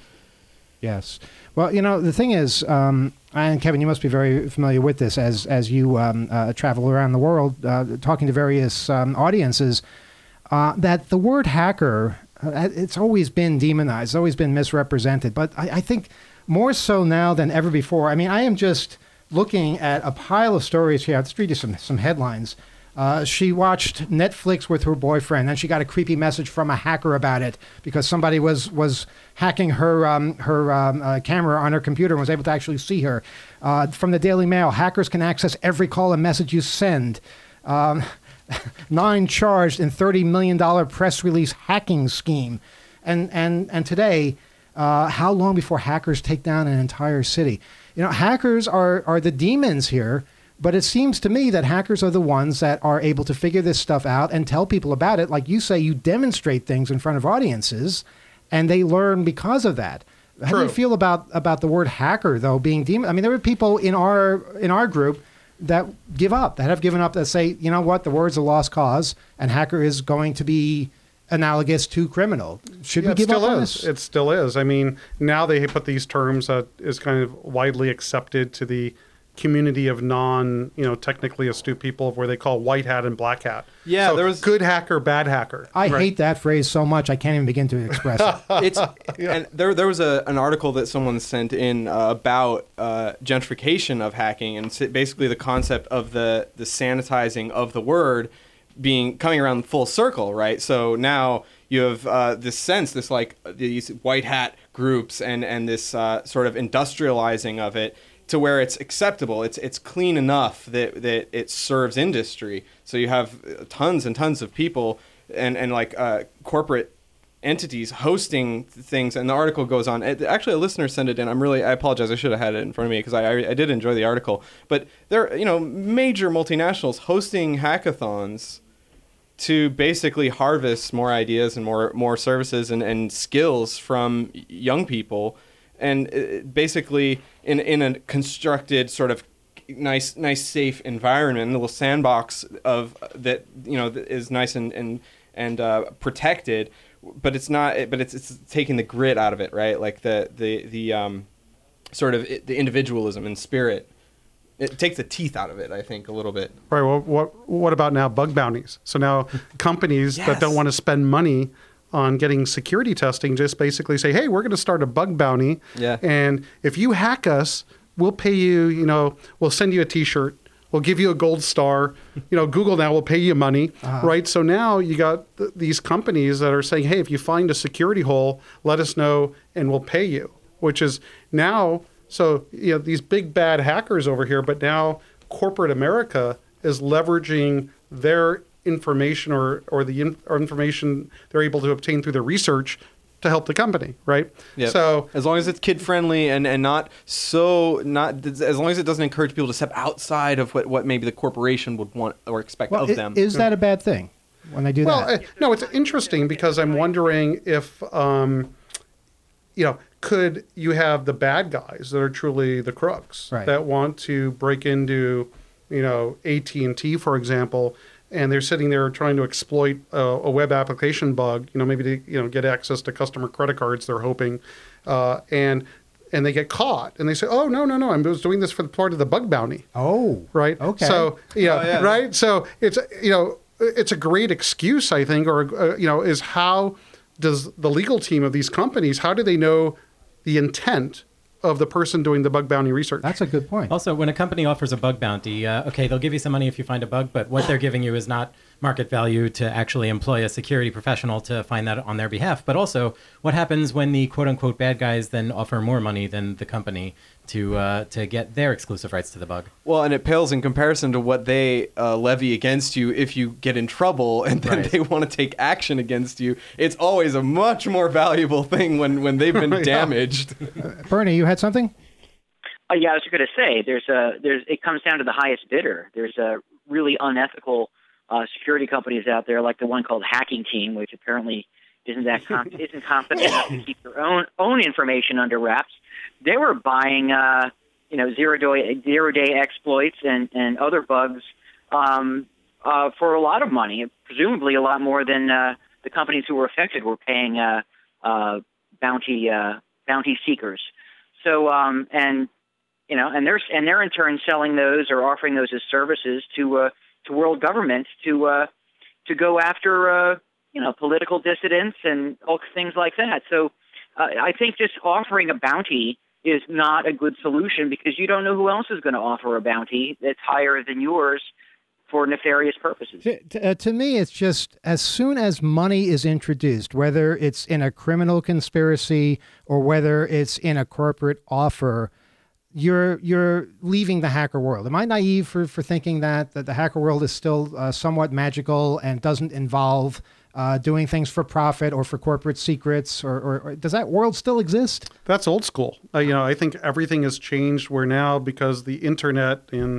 Yes. Well, you know, the thing is, um, and Kevin, you must be very familiar with this as as you um, uh, travel around the world uh, talking to various um, audiences, uh, that the word hacker, uh, it's always been demonized, it's always been misrepresented. But I, I think more so now than ever before. I mean, I am just looking at a pile of stories here. I'll just read you some, some headlines. Uh, she watched Netflix with her boyfriend, and she got a creepy message from a hacker about it because somebody was was hacking her um, her um, uh, camera on her computer and was able to actually see her. Uh, from the Daily Mail, hackers can access every call and message you send. Um, nine charged in thirty million dollars press release hacking scheme. And, and, and today, uh, how long before hackers take down an entire city? You know, hackers are, are the demons here But it seems to me that hackers are the ones that are able to figure this stuff out and tell people about it. Like you say, you demonstrate things in front of audiences, and they learn because of that. How True. do you feel about, about the word hacker, though, being demon? I mean, there are people in our in our group that give up, that have given up, that say, you know what, the word's a lost cause, and hacker is going to be analogous to criminal. Should Yeah, we it give up still on is. this? It still is. I mean, now they put these terms that is kind of widely accepted to the community of non, you know, technically astute people, where they call white hat and black hat. Yeah, So there was- good hacker, bad hacker. I Right. hate that phrase so much, I can't even begin to express it. It's and there there was a an article that someone sent in uh, about uh, gentrification of hacking, and s- basically the concept of the the sanitizing of the word being coming around full circle, right? So now you have uh, this sense, this like these white hat groups, and and this uh, sort of industrializing of it, to where it's acceptable. It's it's clean enough that, that it serves industry. So you have tons and tons of people and, and like uh, corporate entities hosting things. And the article goes on. It, actually, a listener sent it in. I'm really, I apologize. I should have had it in front of me because I, I, I did enjoy the article. But there are, you know, major multinationals hosting hackathons to basically harvest more ideas and more more services and, and skills from young people. And uh, basically, in in a constructed sort of nice, nice, safe environment, a little sandbox of that, you know, that is nice and and and uh, protected, but it's not. But it's it's taking the grit out of it, right? Like the the the um, sort of the individualism and spirit. It takes the teeth out of it, I think, a little bit. Right. Well, what what about now bug bounties? So now companies Yes. that don't want to spend money on getting security testing just basically say, hey, we're going to start a bug bounty. Yeah. And if you hack us, we'll pay you, you know, we'll send you a T-shirt. We'll give you a gold star. You know, Google now will pay you money, Uh-huh. right? So now you got th- these companies that are saying, hey, if you find a security hole, let us know and we'll pay you, which is now, so, you know, these big bad hackers over here, but now corporate America is leveraging their information or, or the in, or information they're able to obtain through their research to help the company, right? Yep. So as long as it's kid friendly and, and not so not as long as it doesn't encourage people to step outside of what, what maybe the corporation would want or expect Well, of i- them. is that a bad thing when they do well, that? uh, no, it's interesting because I'm wondering if, um, you know, could you have the bad guys that are truly the crooks Right. that want to break into, you know, A T and T, for example, and they're sitting there trying to exploit a, a web application bug, you know, maybe to, you know, get access to customer credit cards, they're hoping, uh, and and they get caught and they say, oh, no, no, no, I was doing this for the part of the bug bounty. Oh, Right. Okay. So, yeah, Oh, yeah. right. So it's, you know, it's a great excuse, I think, or, uh, you know, is how does the legal team of these companies, how do they know the intent of the person doing the bug bounty research? That's a good point. Also, when a company offers a bug bounty, uh, okay, they'll give you some money if you find a bug, but what they're giving you is not market value to actually employ a security professional to find that on their behalf. But also, what happens when the quote-unquote bad guys then offer more money than the company to uh, to get their exclusive rights to the bug? Well, and it pales in comparison to what they uh, levy against you if you get in trouble and then Right. they want to take action against you. It's always a much more valuable thing when, when they've been Yeah. damaged. Bernie, you had something? Uh, yeah, I was going to say there's a there's it comes down to the highest bidder. There's a really unethical uh, security companies out there, like the one called Hacking Team, which apparently isn't that com- isn't confident enough to keep their own own information under wraps. They were buying uh, you know zero day zero day exploits and and other bugs um, uh, for a lot of money, presumably a lot more than uh, the companies who were affected were paying uh, uh, bounty uh, bounty seekers. So um, and You know, and they're and they're in turn selling those or offering those as services to uh, to world governments to uh, to go after uh, you know political dissidents and all things like that. So uh, I think just offering a bounty is not a good solution because you don't know who else is going to offer a bounty that's higher than yours for nefarious purposes. To, to, uh, to me, it's just as soon as money is introduced, whether it's in a criminal conspiracy or whether it's in a corporate offer, you're you're leaving the hacker world. Am I naive for, for thinking that, that the hacker world is still uh, somewhat magical and doesn't involve uh, doing things for profit or for corporate secrets? Or, or, or does that world still exist? That's old school. Uh, you know, I think everything has changed where now because the internet and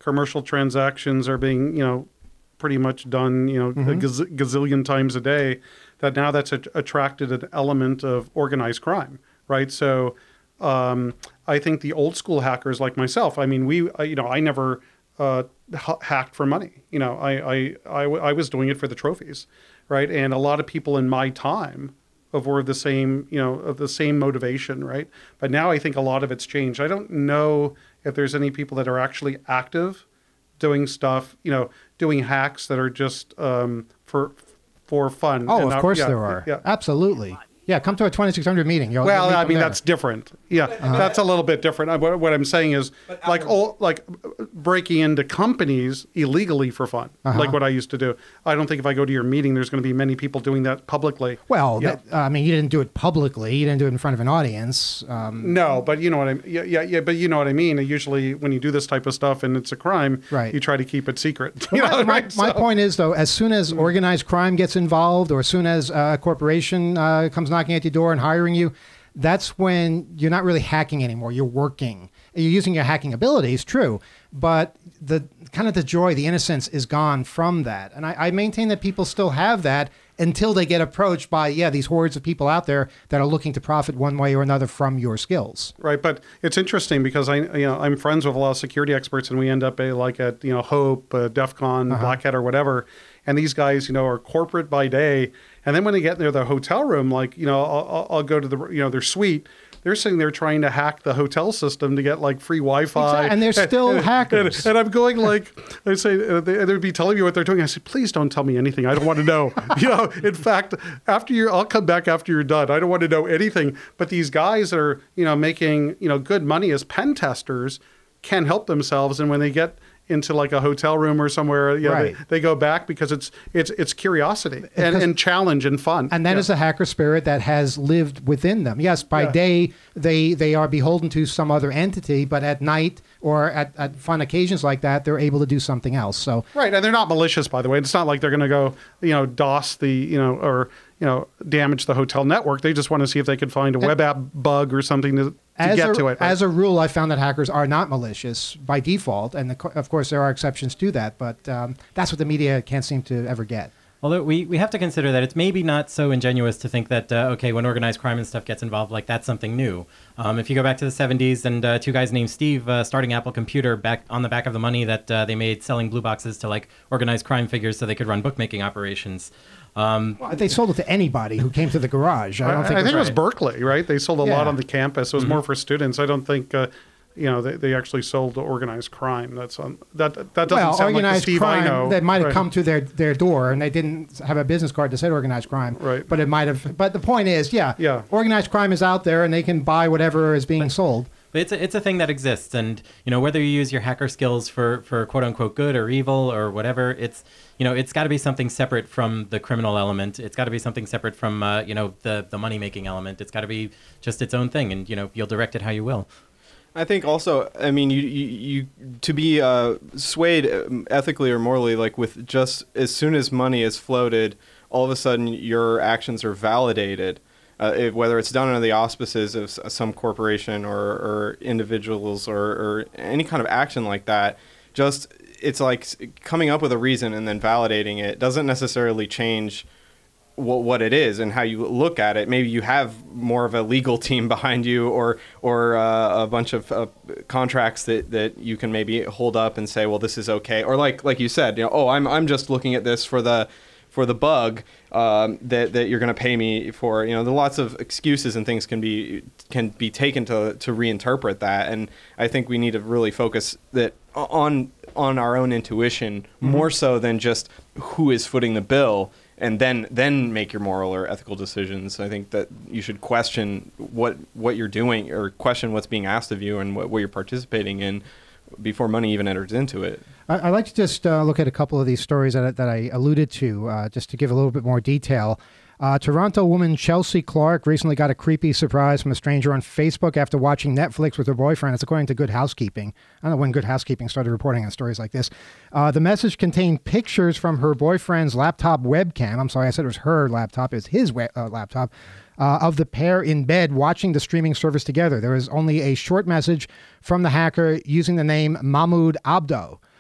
commercial transactions are being, you know, pretty much done, you know, Mm-hmm. a gaz- gazillion times a day, that now that's a- attracted an element of organized crime, right? So um, I think the old school hackers like myself, I mean, we, I, you know, I never uh, ha- hacked for money. You know, I, I, I, w- I was doing it for the trophies, right? And a lot of people in my time of were the same, you know, of the same motivation, right? But now I think a lot of it's changed. I don't know if there's any people that are actually active doing stuff, you know, doing hacks that are just um, for for fun. Oh, and of not- course yeah, there are. Yeah. Absolutely. Yeah, come to a twenty-six hundred meeting. You'll, Well, you'll meet I them mean, there. that's different. Yeah, that's a little bit different. I- What, what I'm saying is, like, all, like breaking into companies illegally for fun, Uh-huh. like what I used to do. I don't think if I go to your meeting, there's going to be many people doing that publicly. Well, Yeah. that, I mean, you didn't do it publicly. You didn't do it in front of an audience. Um, No, but you know what I mean. Yeah, yeah, yeah. But you know what I mean. Usually, when you do this type of stuff and it's a crime, Right. you try to keep it secret. You my, know, my, right? my So- point is, though, as soon as organized crime gets involved, or as soon as uh, a corporation uh, comes knocking at your door and hiring you, that's when you're not really hacking anymore. You're working. You're using your hacking abilities, true, but the kind of the joy, the innocence is gone from that. And I, I maintain that people still have that until they get approached by, yeah, these hordes of people out there that are looking to profit one way or another from your skills. Right, but it's interesting because I, you know, I'm friends with a lot of security experts, and we end up uh, like at you know Hope, uh, DEF CON, Uh-huh. Black Hat, or whatever. And these guys, you know, are corporate by day, and then when they get in their the hotel room, like you know, I'll, I'll- I'll go to the you know their suite. They're sitting there trying to hack the hotel system to get like free Wi-Fi, Exactly, and they're still and, hackers. And, and I'm going like, they say uh, they, they'd be telling me what they're doing. I said, please don't tell me anything. I don't want to know. you know, in fact, after you're, I'll come back after you're done. I don't want to know anything. But these guys are, you know, making you know good money as pen testers, can help themselves, and when they get into like a hotel room or somewhere, you know, Right. they, they go back because it's it's it's curiosity and, Because- and challenge and fun. And that Yeah. is a hacker spirit that has lived within them. Yes, by Yeah. day they they are beholden to some other entity, but at night or at, at fun occasions like that, they're able to do something else. So Right, and they're not malicious, by the way. It's not like they're going to go, you know, DOS the, you know, or you know, damage the hotel network. They just want to see if they could find a web app bug or something to, to as get a, to it. right? as a rule, I found that hackers are not malicious by default, and the, of course there are exceptions to that. But um, that's what the media can't seem to ever get. Although we, we have to consider that it's maybe not so ingenuous to think that, uh, okay, when organized crime and stuff gets involved, like that's something new. Um, if you go back to the seventies and uh, two guys named Steve uh, starting Apple Computer back on the back of the money that uh, they made selling blue boxes to like organized crime figures so they could run bookmaking operations. Um, Well, they sold it to anybody who came to the garage. I I, don't I think, think it was right. Berkeley, right? They sold a lot Yeah. on the campus. It was more for students. I don't think, uh, you know, they, they actually sold to organized crime. That's on, that that doesn't well, sound like the organized Steve crime I know. that might have Right. come to their, their door and they didn't have a business card that said organized crime. Right. But it might have. But the point is, yeah, Yeah. organized crime is out there and they can buy whatever is being sold. But it's a, it's a thing that exists, and you know whether you use your hacker skills for, for quote unquote good or evil or whatever, it's you know it's got to be something separate from the criminal element. It's got to be something separate from uh, you know the the money making element. It's got to be just its own thing, and you know you'll direct it how you will. I think also, I mean, you you, you to be uh, swayed um, ethically or morally, like with just as soon as money is floated, all of a sudden your actions are validated. Uh, if, whether it's done under the auspices of s- some corporation or, or individuals or, or any kind of action like that, just it's like s- coming up with a reason and then validating it doesn't necessarily change what, what it is and how you look at it. Maybe you have more of a legal team behind you or or uh, a bunch of uh, contracts that, that you can maybe hold up and say, well, this is okay. Or like like you said, you know, oh, I'm I'm just looking at this for the for the bug um, that that you're going to pay me for. You know, there are lots of excuses and things can be can be taken to to reinterpret that. And I think we need to really focus that on on our own intuition Mm-hmm. more so than just who is footing the bill. And then, then make your moral or ethical decisions. I think that you should question what what you're doing, or question what's being asked of you, and what, what you're participating in, before money even enters into it. I- I'd like to just uh, look at a couple of these stories that, I- that I alluded to, uh, just to give a little bit more detail. Uh, Toronto woman Chelsea Clark recently got a creepy surprise from a stranger on Facebook after watching Netflix with her boyfriend. It's according to Good Housekeeping. I don't know when Good Housekeeping started reporting on stories like this. Uh, the message contained pictures from her boyfriend's laptop webcam. I'm sorry, I said it was her laptop. It was his we- uh, laptop. Uh, of the pair in bed watching the streaming service together. There was only a short message from the hacker using the name Mahmoud Abdo.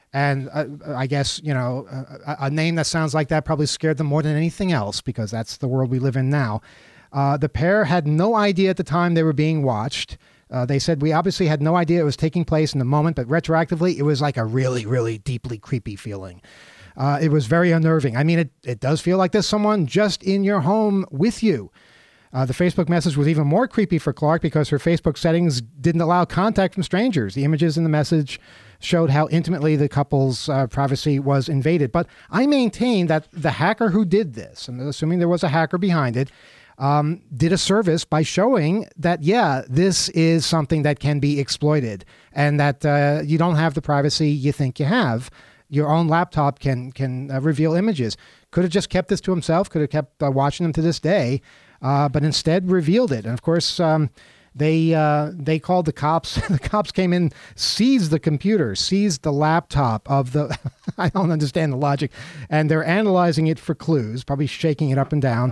And uh, I guess, you know, a, a name that sounds like that probably scared them more than anything else, because that's the world we live in now. Uh, the pair had no idea at the time they were being watched. Uh, they said, we obviously had no idea it was taking place in the moment, but retroactively, it was like a really, really deeply creepy feeling. Uh, it was very unnerving. I mean, it, it does feel like there's someone just in your home with you. Uh, the Facebook message was even more creepy for Clark because her Facebook settings didn't allow contact from strangers. The images in the message showed how intimately the couple's uh, privacy was invaded. But I maintain that the hacker who did this, and assuming there was a hacker behind it, um, did a service by showing that, yeah, this is something that can be exploited and that uh, you don't have the privacy you think you have. Your own laptop can can uh, reveal images. Could have just kept this to himself, could have kept uh, watching them to this day, uh, but instead revealed it. And of course, um, they uh, they called the cops. The cops came in, seized the computer, seized the laptop of the, I don't understand the logic, and they're analyzing it for clues, probably shaking it up and down.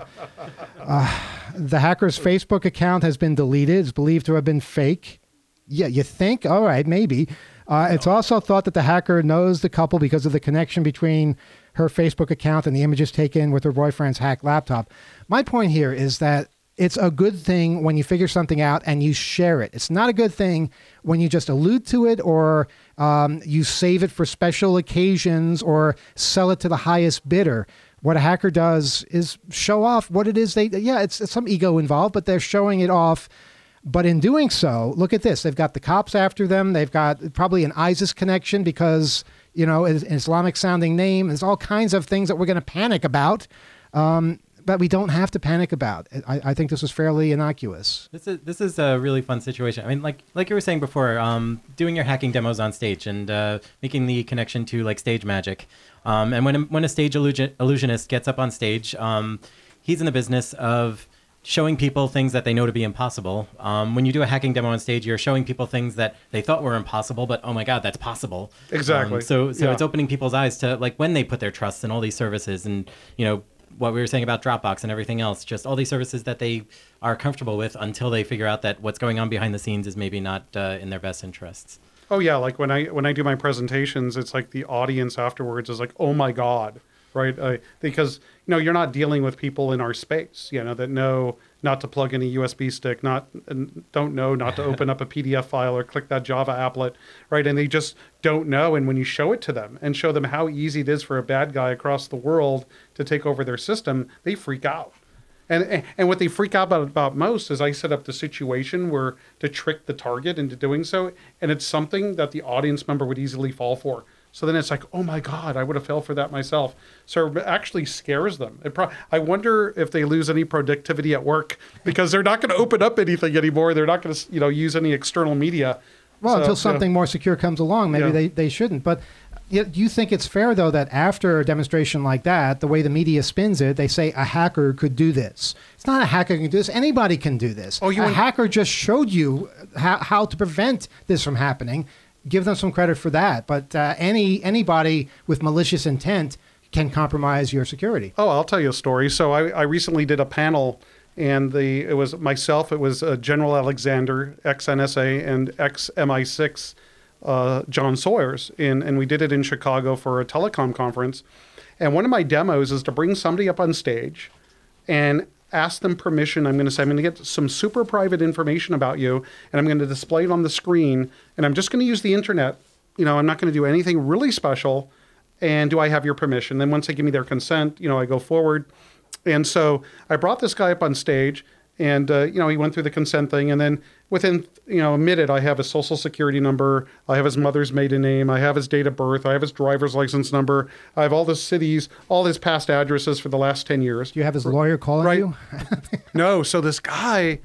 Uh, the hacker's Facebook account has been deleted. It's believed to have been fake. Yeah, you think? All right, maybe. Uh, it's also thought that the hacker knows the couple because of the connection between her Facebook account and the images taken with her boyfriend's hacked laptop. My point here is that it's a good thing when you figure something out and you share it. It's not a good thing when you just allude to it or um, you save it for special occasions or sell it to the highest bidder. What a hacker does is show off what it is they, yeah, it's, it's some ego involved, but they're showing it off. But in doing so, look at this. They've got the cops after them. They've got probably an ISIS connection because, you know, it's an Islamic sounding name. There's all kinds of things that we're going to panic about. Um, but we don't have to panic about. I, I think this was fairly innocuous. This is this is a really fun situation. I mean, like like you were saying before, um, doing your hacking demos on stage and uh, making the connection to like stage magic. Um, and when a, when a stage illusion, illusionist gets up on stage, um, he's in the business of showing people things that they know to be impossible. Um, when you do a hacking demo on stage, you're showing people things that they thought were impossible, but oh my God, that's possible. Exactly. Um, so so Yeah. it's opening people's eyes to like when they put their trust in all these services and, you know, what we were saying about Dropbox and everything else, just all these services that they are comfortable with until they figure out that what's going on behind the scenes is maybe not uh, in their best interests. Oh yeah, like when I when I do my presentations, it's like the audience afterwards is like, oh my God, right? Uh, because you know you're not dealing with people in our space, you know, that know not to plug in a U S B stick, not and don't know not to open up a P D F file or click that Java applet, right? And they just don't know. And when you show it to them and show them how easy it is for a bad guy across the world to take over their system, they freak out. And and what they freak out about, about most is I set up the situation where to trick the target into doing so, and it's something that the audience member would easily fall for. So then it's like, oh my God, I would have fell for that myself. So it actually scares them. It pro- I wonder if they lose any productivity at work because they're not going to open up anything anymore. They're not going to, you know, use any external media. Well, So, until you know, something more secure comes along, maybe Yeah. they, they shouldn't. But y- do you think it's fair, though, that after a demonstration like that, the way the media spins it, they say a hacker could do this? It's not a hacker can do this. Anybody can do this. Oh, you a want- hacker just showed you how, how to prevent this from happening. Give them some credit for that. But uh, any anybody with malicious intent can compromise your security. Oh, I'll tell you a story. So I, I recently did a panel, and the it was myself, it was uh, General Alexander, ex-N S A, and ex-M I six, uh, John Sawyers, in, and we did it in Chicago for a telecom conference. And one of my demos is to bring somebody up on stage and ask them permission. I'm going to say, I'm going to get some super private information about you, and I'm going to display it on the screen, and I'm just going to use the internet. You know, I'm not going to do anything really special. And do I have your permission? Then once they give me their consent, you know, I go forward. And so I brought this guy up on stage, and, uh, you know, he went through the consent thing. And then within, you know, a minute, I have his social security number. I have his mother's maiden name. I have his date of birth. I have his driver's license number. I have all the cities, all his past addresses for the last ten years. Do you have his lawyer calling Right. you? No. So this guy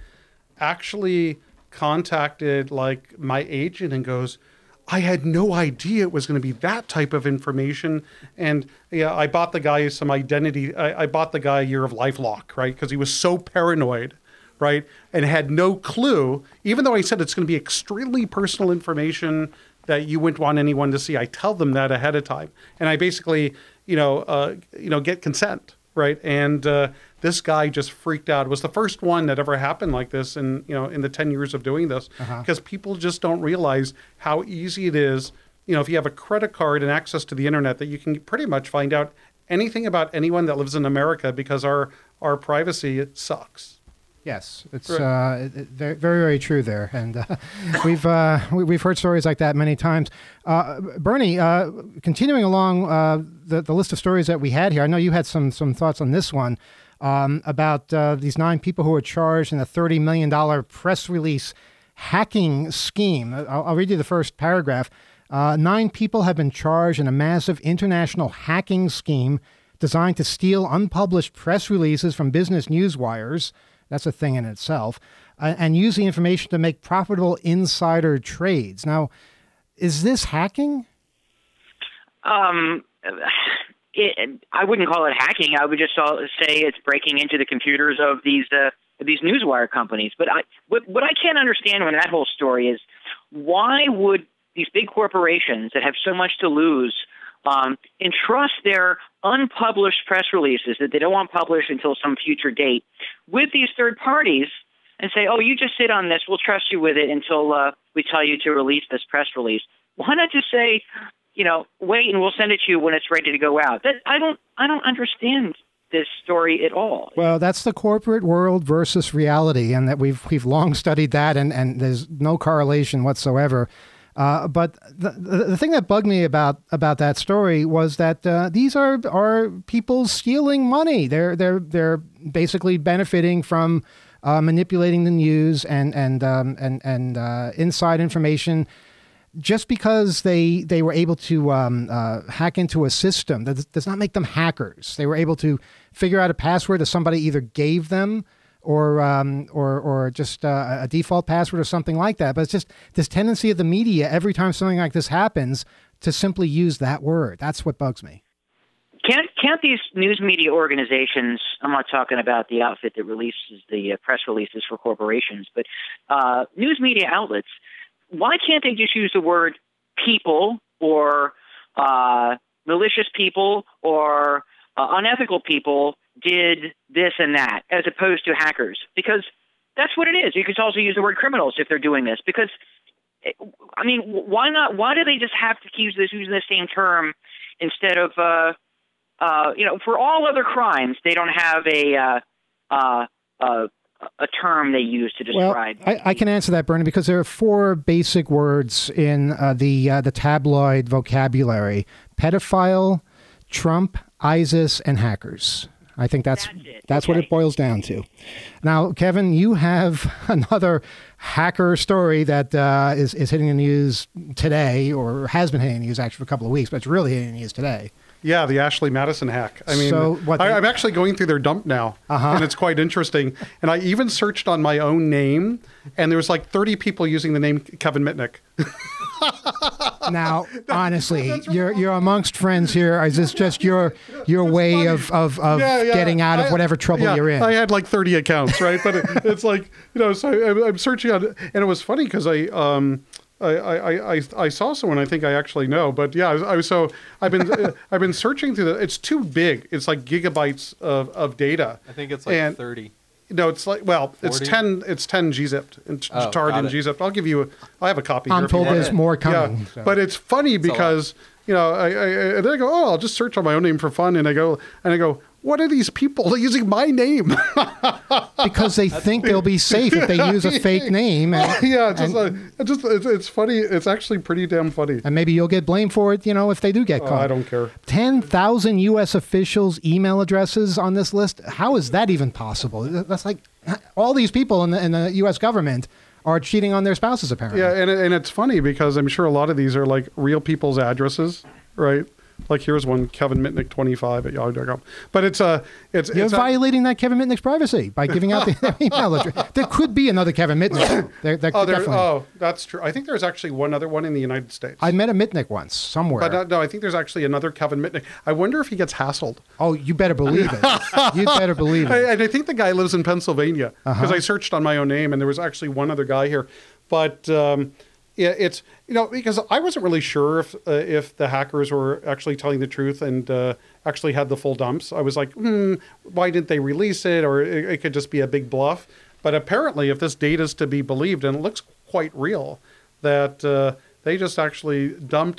actually contacted like my agent and goes, I had no idea it was going to be that type of information. And yeah, I bought the guy some identity. I, I bought the guy a year of LifeLock, right? Because he was so paranoid, right? And had no clue, even though I said it's going to be extremely personal information that you wouldn't want anyone to see. I tell them that ahead of time. And I basically, you know, uh, you know, get consent, right? And uh, this guy just freaked out. It was the first one that ever happened like this in, you know, in the ten years of doing this, because Uh-huh. people just don't realize how easy it is, you know, if you have a credit card and access to the internet, that you can pretty much find out anything about anyone that lives in America because our our privacy sucks. Yes, it's Right. uh, it- it- very, very, very true there, and uh, we've uh, we, we've heard stories like that many times. Uh, Bernie, uh, continuing along uh, the the list of stories that we had here, I know you had some some thoughts on this one um, about uh, these nine people who were charged in a thirty million dollar press release hacking scheme. I'll, I'll read you the first paragraph. Uh, nine people have been charged in a massive international hacking scheme designed to steal unpublished press releases from business news wires. That's a thing in itself, uh, and use the information to make profitable insider trades. Now, is this hacking? Um, it, I wouldn't call it hacking. I would just say it's breaking into the computers of these uh, these newswire companies. But I, what, what I can't understand in that whole story is why would these big corporations that have so much to lose um, entrust their unpublished press releases that they don't want published until some future date with these third parties and say, oh, you just sit on this. We'll trust you with it until uh, we tell you to release this press release. Why not just say, you know, wait and we'll send it to you when it's ready to go out? That I don't I don't understand this story at all. Well, that's the corporate world versus reality, and that we've we've long studied that, and, and there's no correlation whatsoever. Uh, but the, the the thing that bugged me about about that story was that uh, these are are people stealing money. They're they're they're basically benefiting from uh, manipulating the news and and um, and and uh, inside information. Just because they they were able to um, uh, hack into a system, that does not make them hackers. They were able to figure out a password that somebody either gave them or um, or or just uh, a default password or something like that. But it's just this tendency of the media every time something like this happens to simply use that word. That's what bugs me. Can't can't these news media organizations? I'm not talking about the outfit that releases the uh, press releases for corporations, but uh, news media outlets. Why can't they just use the word people or uh, malicious people or uh, unethical people did this and that, as opposed to hackers? Because that's what it is. You could also use the word criminals if they're doing this. Because, I mean, why not? Why do they just have to keep this using the same term instead of, uh, uh, you know, for all other crimes, they don't have a uh, uh, uh, a term they use to describe. Well, I, I can answer that, Bernie, because there are four basic words in uh, the uh, the tabloid vocabulary: pedophile, Trump, ISIS, and hackers. I think that's that's, that's okay. What it boils down to. Now, Kevin, you have another hacker story that uh, is is hitting the news today, or has been hitting the news actually for a couple of weeks, but it's really hitting the news today. Yeah, the Ashley Madison hack. I mean, so, what, I, I'm actually going through their dump now, uh-huh. and it's quite interesting. And I even searched on my own name, and there was like thirty people using the name Kevin Mitnick. Now, honestly, you're you're amongst friends here. Is this just your your That's way funny. of of, of yeah, yeah. getting out of I, whatever trouble yeah, you're in? I had like thirty accounts, right? But it, it's like, you know, so I, I'm searching on, and it was funny because I um. I, I, I, I saw someone I think I actually know, but yeah, I was, I was so I've been uh, I've been searching through the. It's too big. It's like gigabytes of, of data. I think it's like and, thirty. No, it's like well, forty? It's ten. It's ten gzipped and oh, tarred and gzipped. I'll give you. A, I have a copy. I'm here told there's more coming. Yeah, so. But it's funny because you know I, I and then I go, oh, I'll just search on my own name for fun, and I go and I go, what are these people using my name? Because they think they'll be safe if they use a fake name. And, yeah, it's just, and, uh, just it's, it's funny. It's actually pretty damn funny. And maybe you'll get blamed for it, you know, if they do get caught. Oh, I don't care. ten thousand U S officials' email addresses on this list. How is that even possible? That's like all these people in the, in the U S government are cheating on their spouses, apparently. Yeah, and, and it's funny because I'm sure a lot of these are like real people's addresses, right? Like here's one, Kevin Mitnick twenty-five at yahoo dot com. But it's a uh, it's you're it's violating a, that Kevin Mitnick's privacy by giving out the email address. There could be another Kevin Mitnick. There, there oh, there, oh, that's true. I think there's actually one other one in the United States. I met a Mitnick once somewhere. But no, no, I think there's actually another Kevin Mitnick. I wonder if he gets hassled. Oh, you better believe it. You better believe it. I, and I think the guy lives in Pennsylvania because uh-huh. I searched on my own name and there was actually one other guy here. But um, yeah, it's, you know, because I wasn't really sure if uh, if the hackers were actually telling the truth and uh, actually had the full dumps. I was like, hmm, why didn't they release it? Or it, it could just be a big bluff. But apparently, if this data is to be believed, and it looks quite real, that uh, they just actually dumped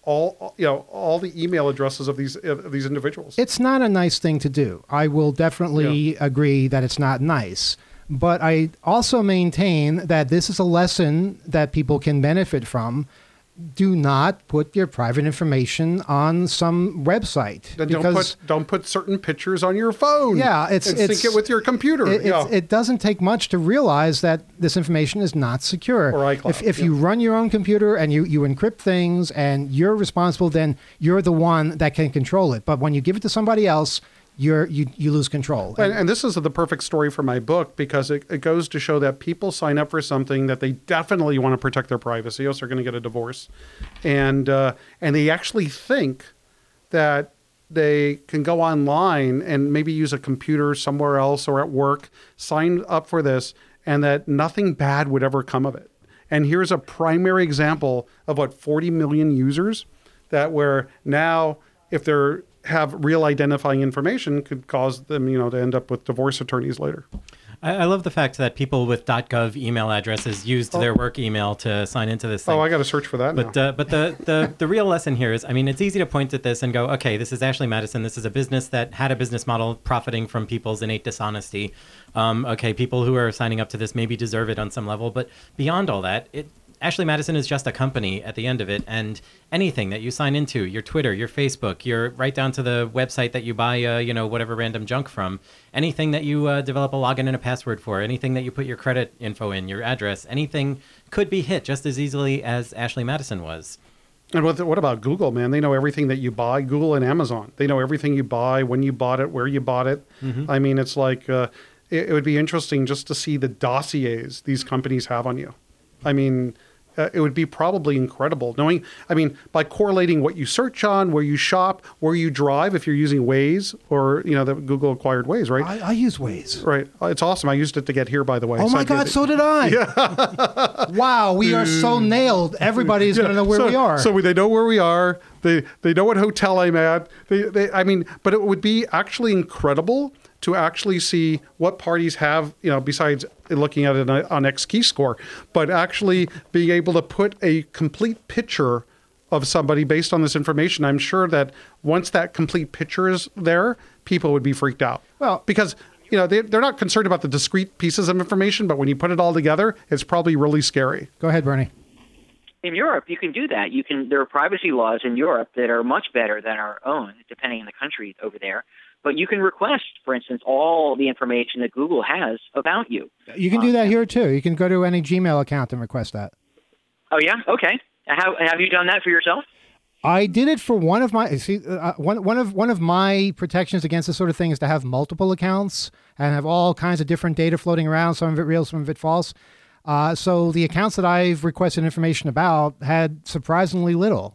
all you know all the email addresses of these of these individuals. It's not a nice thing to do. I will definitely Yeah. agree that it's not nice. But I also maintain that this is a lesson that people can benefit from. Do not put your private information on some website. Then don't because put don't put certain pictures on your phone. Yeah, it's and it's sync it with your computer. It, yeah. it's, it doesn't take much to realize that this information is not secure. Or iCloud, If, if yeah. you run your own computer and you, you encrypt things and you're responsible, then you're the one that can control it. But when you give it to somebody else, you're you you lose control. And, and this is the perfect story for my book because it, it goes to show that people sign up for something that they definitely want to protect their privacy, else they're going to get a divorce, and uh, and they actually think that they can go online and maybe use a computer somewhere else or at work, sign up for this, and that nothing bad would ever come of it. And here's a primary example of what forty million users that where now if they're have real identifying information could cause them, you know, to end up with divorce attorneys later. I, I love the fact that people with .gov email addresses used Oh. their work email to sign into this thing. Oh, I got to search for that But now. uh, but the, the the real lesson here is, I mean, it's easy to point at this and go, okay, this is Ashley Madison. This is a business that had a business model profiting from people's innate dishonesty. Um, okay, people who are signing up to this maybe deserve it on some level, but beyond all that, it. Ashley Madison is just a company at the end of it, and anything that you sign into, your Twitter, your Facebook, your right down to the website that you buy, uh, you know, whatever random junk from, anything that you uh, develop a login and a password for, anything that you put your credit info in, your address, anything could be hit just as easily as Ashley Madison was. And what, what about Google, man? They know everything that you buy. Google and Amazon. They know everything you buy, when you bought it, where you bought it. Mhm. I mean, it's like, uh, it, it would be interesting just to see the dossiers these companies have on you. I mean, uh, it would be probably incredible knowing, I mean, by correlating what you search on, where you shop, where you drive, if you're using Waze or, you know, the Google acquired Waze, right? I, I use Waze. Right. Uh, It's awesome. I used it to get here, by the way. Oh So my I God, did- so did I. Yeah. Wow, we are so nailed. Everybody's Yeah, going to know where so, we are. So they know where we are. They they know what hotel I'm at. They, they I mean, but it would be actually incredible to actually see what parties have, you know, besides looking at it on, on X Key Score, but actually being able to put a complete picture of somebody based on this information. I'm sure that once that complete picture is there, people would be freaked out. Well, because you know they they're not concerned about the discrete pieces of information, but when you put it all together, it's probably really scary. Go ahead, Bernie. In Europe, you can do that. You can. There are privacy laws in Europe that are much better than our own, depending on the country over there. But you can request, for instance, all the information that Google has about you. You can do that here too. You can go to any Gmail account and request that. Oh yeah, okay. How, have you done that for yourself? I did it for one of my see uh, one one of one of my protections against this sort of thing is to have multiple accounts and have all kinds of different data floating around, some of it real, some of it false. Uh, so the accounts that I've requested information about had surprisingly little.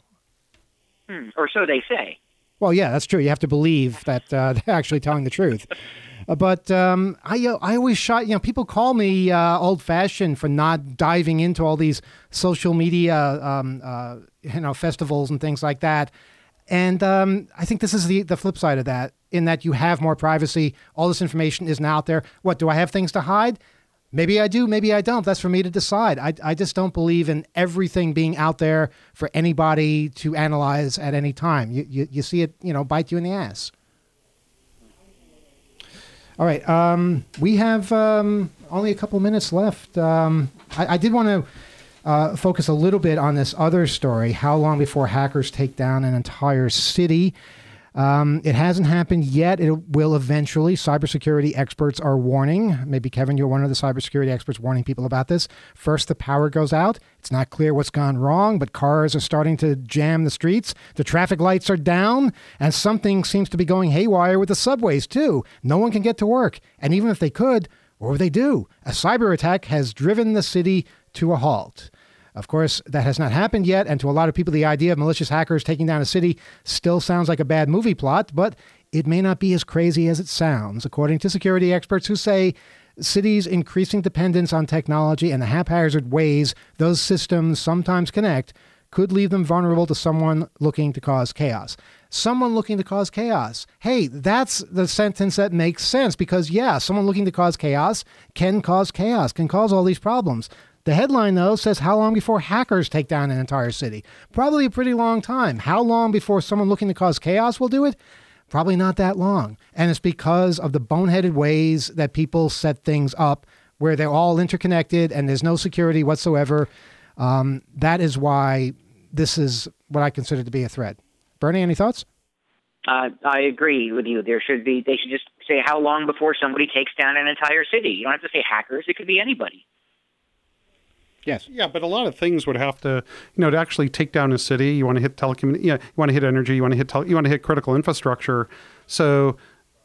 Hmm. Or so they say. Well, yeah, that's true. You have to believe that uh, they're actually telling the truth. Uh, but um, I, uh, I always shot, you know, people call me uh, old-fashioned for not diving into all these social media, um, uh, you know, festivals and things like that. And um, I think this is the, the flip side of that, in that you have more privacy. All this information isn't out there. What, do I have things to hide? Maybe I do, maybe I don't. That's for me to decide. I, I just don't believe in everything being out there for anybody to analyze at any time. You, you, you see it, you know, bite you in the ass. All right. Um, we have um, only a couple minutes left. Um, I, I did want to uh, focus a little bit on this other story, how long before hackers take down an entire city. Um, it hasn't happened yet. It will eventually. Cybersecurity experts are warning. Maybe, Kevin, you're one of the cybersecurity experts warning people about this. First, the power goes out. It's not clear what's gone wrong, but cars are starting to jam the streets. The traffic lights are down, and something seems to be going haywire with the subways, too. No one can get to work. And even if they could, what would they do? A cyber attack has driven the city to a halt. Of course, that has not happened yet, and to a lot of people, the idea of malicious hackers taking down a city still sounds like a bad movie plot, but it may not be as crazy as it sounds, according to security experts who say cities' increasing dependence on technology and the haphazard ways those systems sometimes connect could leave them vulnerable to someone looking to cause chaos. Someone looking to cause chaos. Hey, that's the sentence that makes sense because, yeah, someone looking to cause chaos can cause chaos, can cause all these problems. The headline, though, says how long before hackers take down an entire city? Probably a pretty long time. How long before someone looking to cause chaos will do it? Probably not that long. And it's because of the boneheaded ways that people set things up where they're all interconnected and there's no security whatsoever. Um, that is why this is what I consider to be a threat. Bernie, any thoughts? Uh, I agree with you. There should be. They should just say how long before somebody takes down an entire city. You don't have to say hackers. It could be anybody. Yes. Yeah, but a lot of things would have to, you know, to actually take down a city. You want to hit telecommun. Yeah, you want to hit energy. You want to hit. Tele- you want to hit critical infrastructure. So,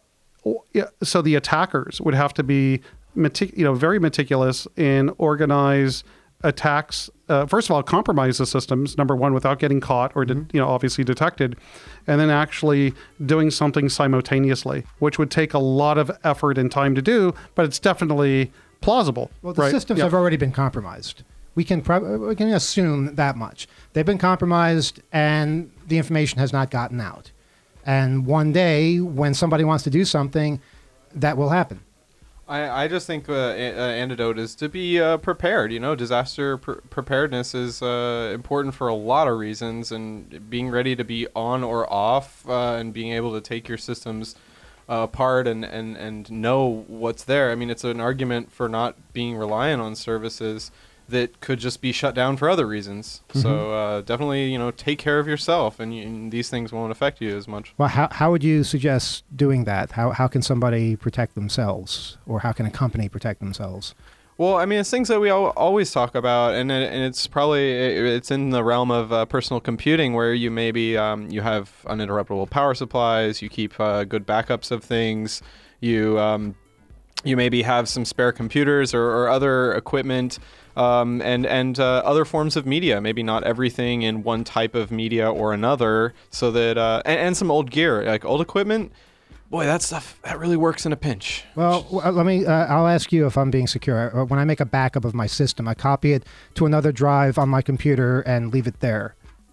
yeah, so the attackers would have to be, metic- you know, very meticulous and organize attacks. Uh, first of all, compromise the systems. Number one, without getting caught or, de- mm-hmm. you know, obviously detected, and then actually doing something simultaneously, which would take a lot of effort and time to do. But it's definitely plausible. Well, the right? systems yeah. have already been compromised. We can pro- we can assume that much. They've been compromised, and the information has not gotten out. And one day, when somebody wants to do something, that will happen. I, I just think uh, a- uh, antidote is to be uh, prepared. You know, disaster pr- preparedness is uh, important for a lot of reasons, and being ready to be on or off, uh, and being able to take your systems uh, apart and, and, and know what's there. I mean, it's an argument for not being reliant on services that could just be shut down for other reasons. Mm-hmm. So uh, definitely, you know, take care of yourself, and, you, and these things won't affect you as much. Well, how how would you suggest doing that? How how can somebody protect themselves, or how can a company protect themselves? Well, I mean, it's things that we al- always talk about, and it, and it's probably it's in the realm of uh, personal computing, where you maybe um, you have uninterruptible power supplies, you keep uh, good backups of things, you um, you maybe have some spare computers or, or other equipment. Um, and and uh, other forms of media, maybe not everything in one type of media or another, so that uh, and, and some old gear, like old equipment. Boy, that stuff that really works in a pinch. Well, let me. Uh, I'll ask you if I'm being secure. When I make a backup of my system, I copy it to another drive on my computer and leave it there.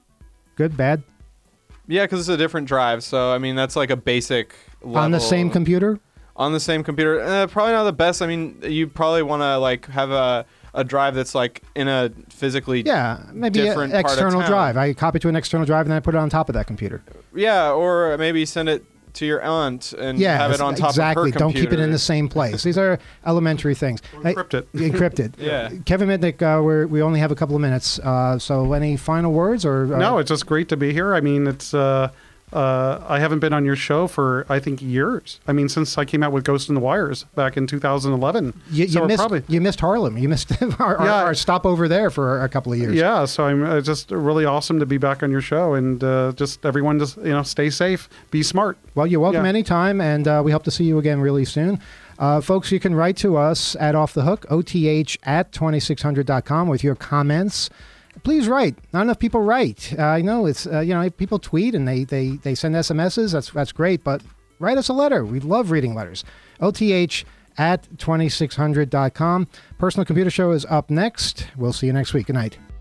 Good, bad? Yeah, because it's a different drive. So I mean, that's like a basic level. On the same computer. On the same computer, uh, probably not the best. I mean, you probably want to like have a. a drive that's like in a physically yeah maybe different an part external of town. drive. I copy to an external drive and then I put it on top of that computer. Yeah, or maybe send it to your aunt and yeah, have it on top exactly. of her computer. Don't keep it in the same place. These are elementary things. Encrypt it. Encrypted. Yeah. Kevin Mitnick, uh, we're, we only have a couple of minutes. Uh, so any final words? or uh, No, it's just great to be here. I mean, it's uh, uh, I haven't been on your show for, I think, years. I mean, since I came out with Ghost in the Wires back in two thousand eleven. You, so you, missed, probably, you missed Harlem. You missed our, our, yeah. our stop over there for a couple of years. Yeah, so I'm uh, just really awesome to be back on your show, and uh, just everyone just, you know, stay safe, be smart. Well, you're welcome yeah. anytime, and uh, we hope to see you again really soon. Uh, folks, you can write to us at Off the Hook, O T H at twenty-six hundred dot com with your comments. Please write. Not enough people write. Uh, I know it's, uh, you know, people tweet and they, they, they send S M Ses. That's, that's great, but write us a letter. We love reading letters. O T H at twenty-six hundred dot com. Personal Computer Show is up next. We'll see you next week. Good night.